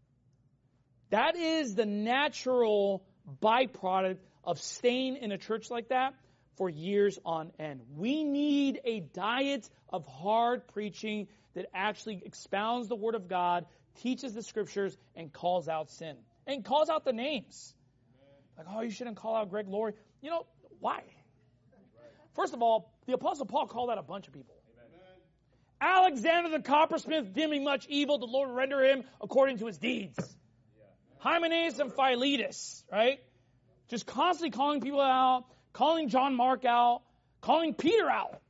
That is the natural byproduct of staying in a church like that for years on end. We need a diet of hard preaching that actually expounds the Word of God, teaches the Scriptures, and calls out sin. And calls out the names. Like, oh, you shouldn't call out Greg Laurie. You know, why? First of all, the Apostle Paul called out a bunch of people. Amen. Alexander the coppersmith, doing much evil, the Lord render him according to his deeds. Yeah. Hymenaeus and Philetus, right? Just constantly calling people out, calling John Mark out, calling Peter out. Yep.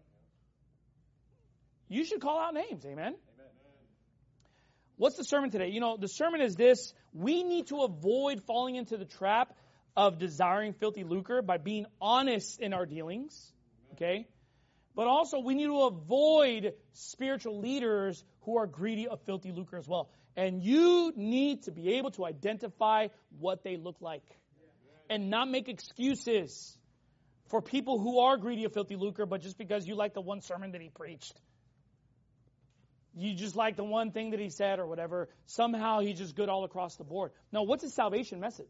You should call out names, amen? Amen? What's the sermon today? You know, the sermon is this: we need to avoid falling into the trap of desiring filthy lucre by being honest in our dealings, okay? But also we need to avoid spiritual leaders who are greedy of filthy lucre as well. And you need to be able to identify what they look like and not make excuses for people who are greedy of filthy lucre, but just because you like the one sermon that he preached, you just like the one thing that he said or whatever, somehow he's just good all across the board. No, what's his salvation message?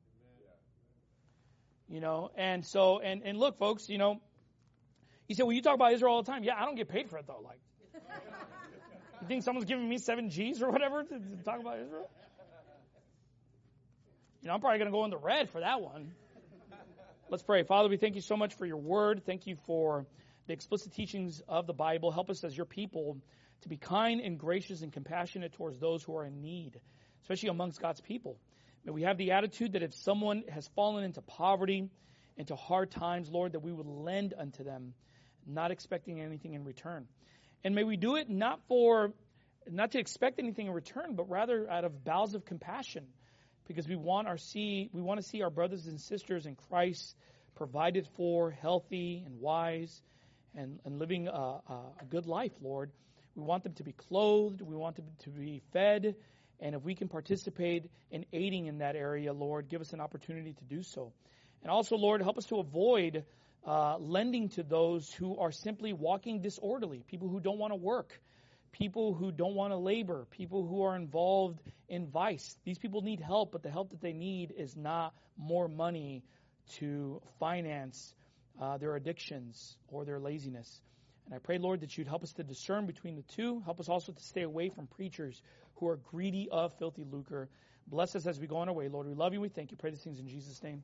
You know, and so, and, and look, folks, you know, you say, well, you talk about Israel all the time. Yeah, I don't get paid for it, though. Like, you think someone's giving me seven G's or whatever to, to talk about Israel? You know, I'm probably going to go in the red for that one. Let's pray. Father, we thank you so much for your word. Thank you for the explicit teachings of the Bible. Help us as your people to be kind and gracious and compassionate towards those who are in need, especially amongst God's people. May we have the attitude that if someone has fallen into poverty, into hard times, Lord, that we would lend unto them, not expecting anything in return. And may we do it not for, not to expect anything in return, but rather out of bowels of compassion, because we want our see, we want to see our brothers and sisters in Christ provided for, healthy and wise, and, and living a, a, a good life, Lord. We want them to be clothed. We want them to be fed. And if we can participate in aiding in that area, Lord, give us an opportunity to do so. And also, Lord, help us to avoid uh, lending to those who are simply walking disorderly, people who don't want to work, people who don't want to labor, people who are involved in vice. These people need help, but the help that they need is not more money to finance uh, their addictions or their laziness. And I pray, Lord, that you'd help us to discern between the two. Help us also to stay away from preachers who are greedy of filthy lucre. Bless us as we go on our way, Lord. We love you. We thank you. Pray these things in Jesus' name.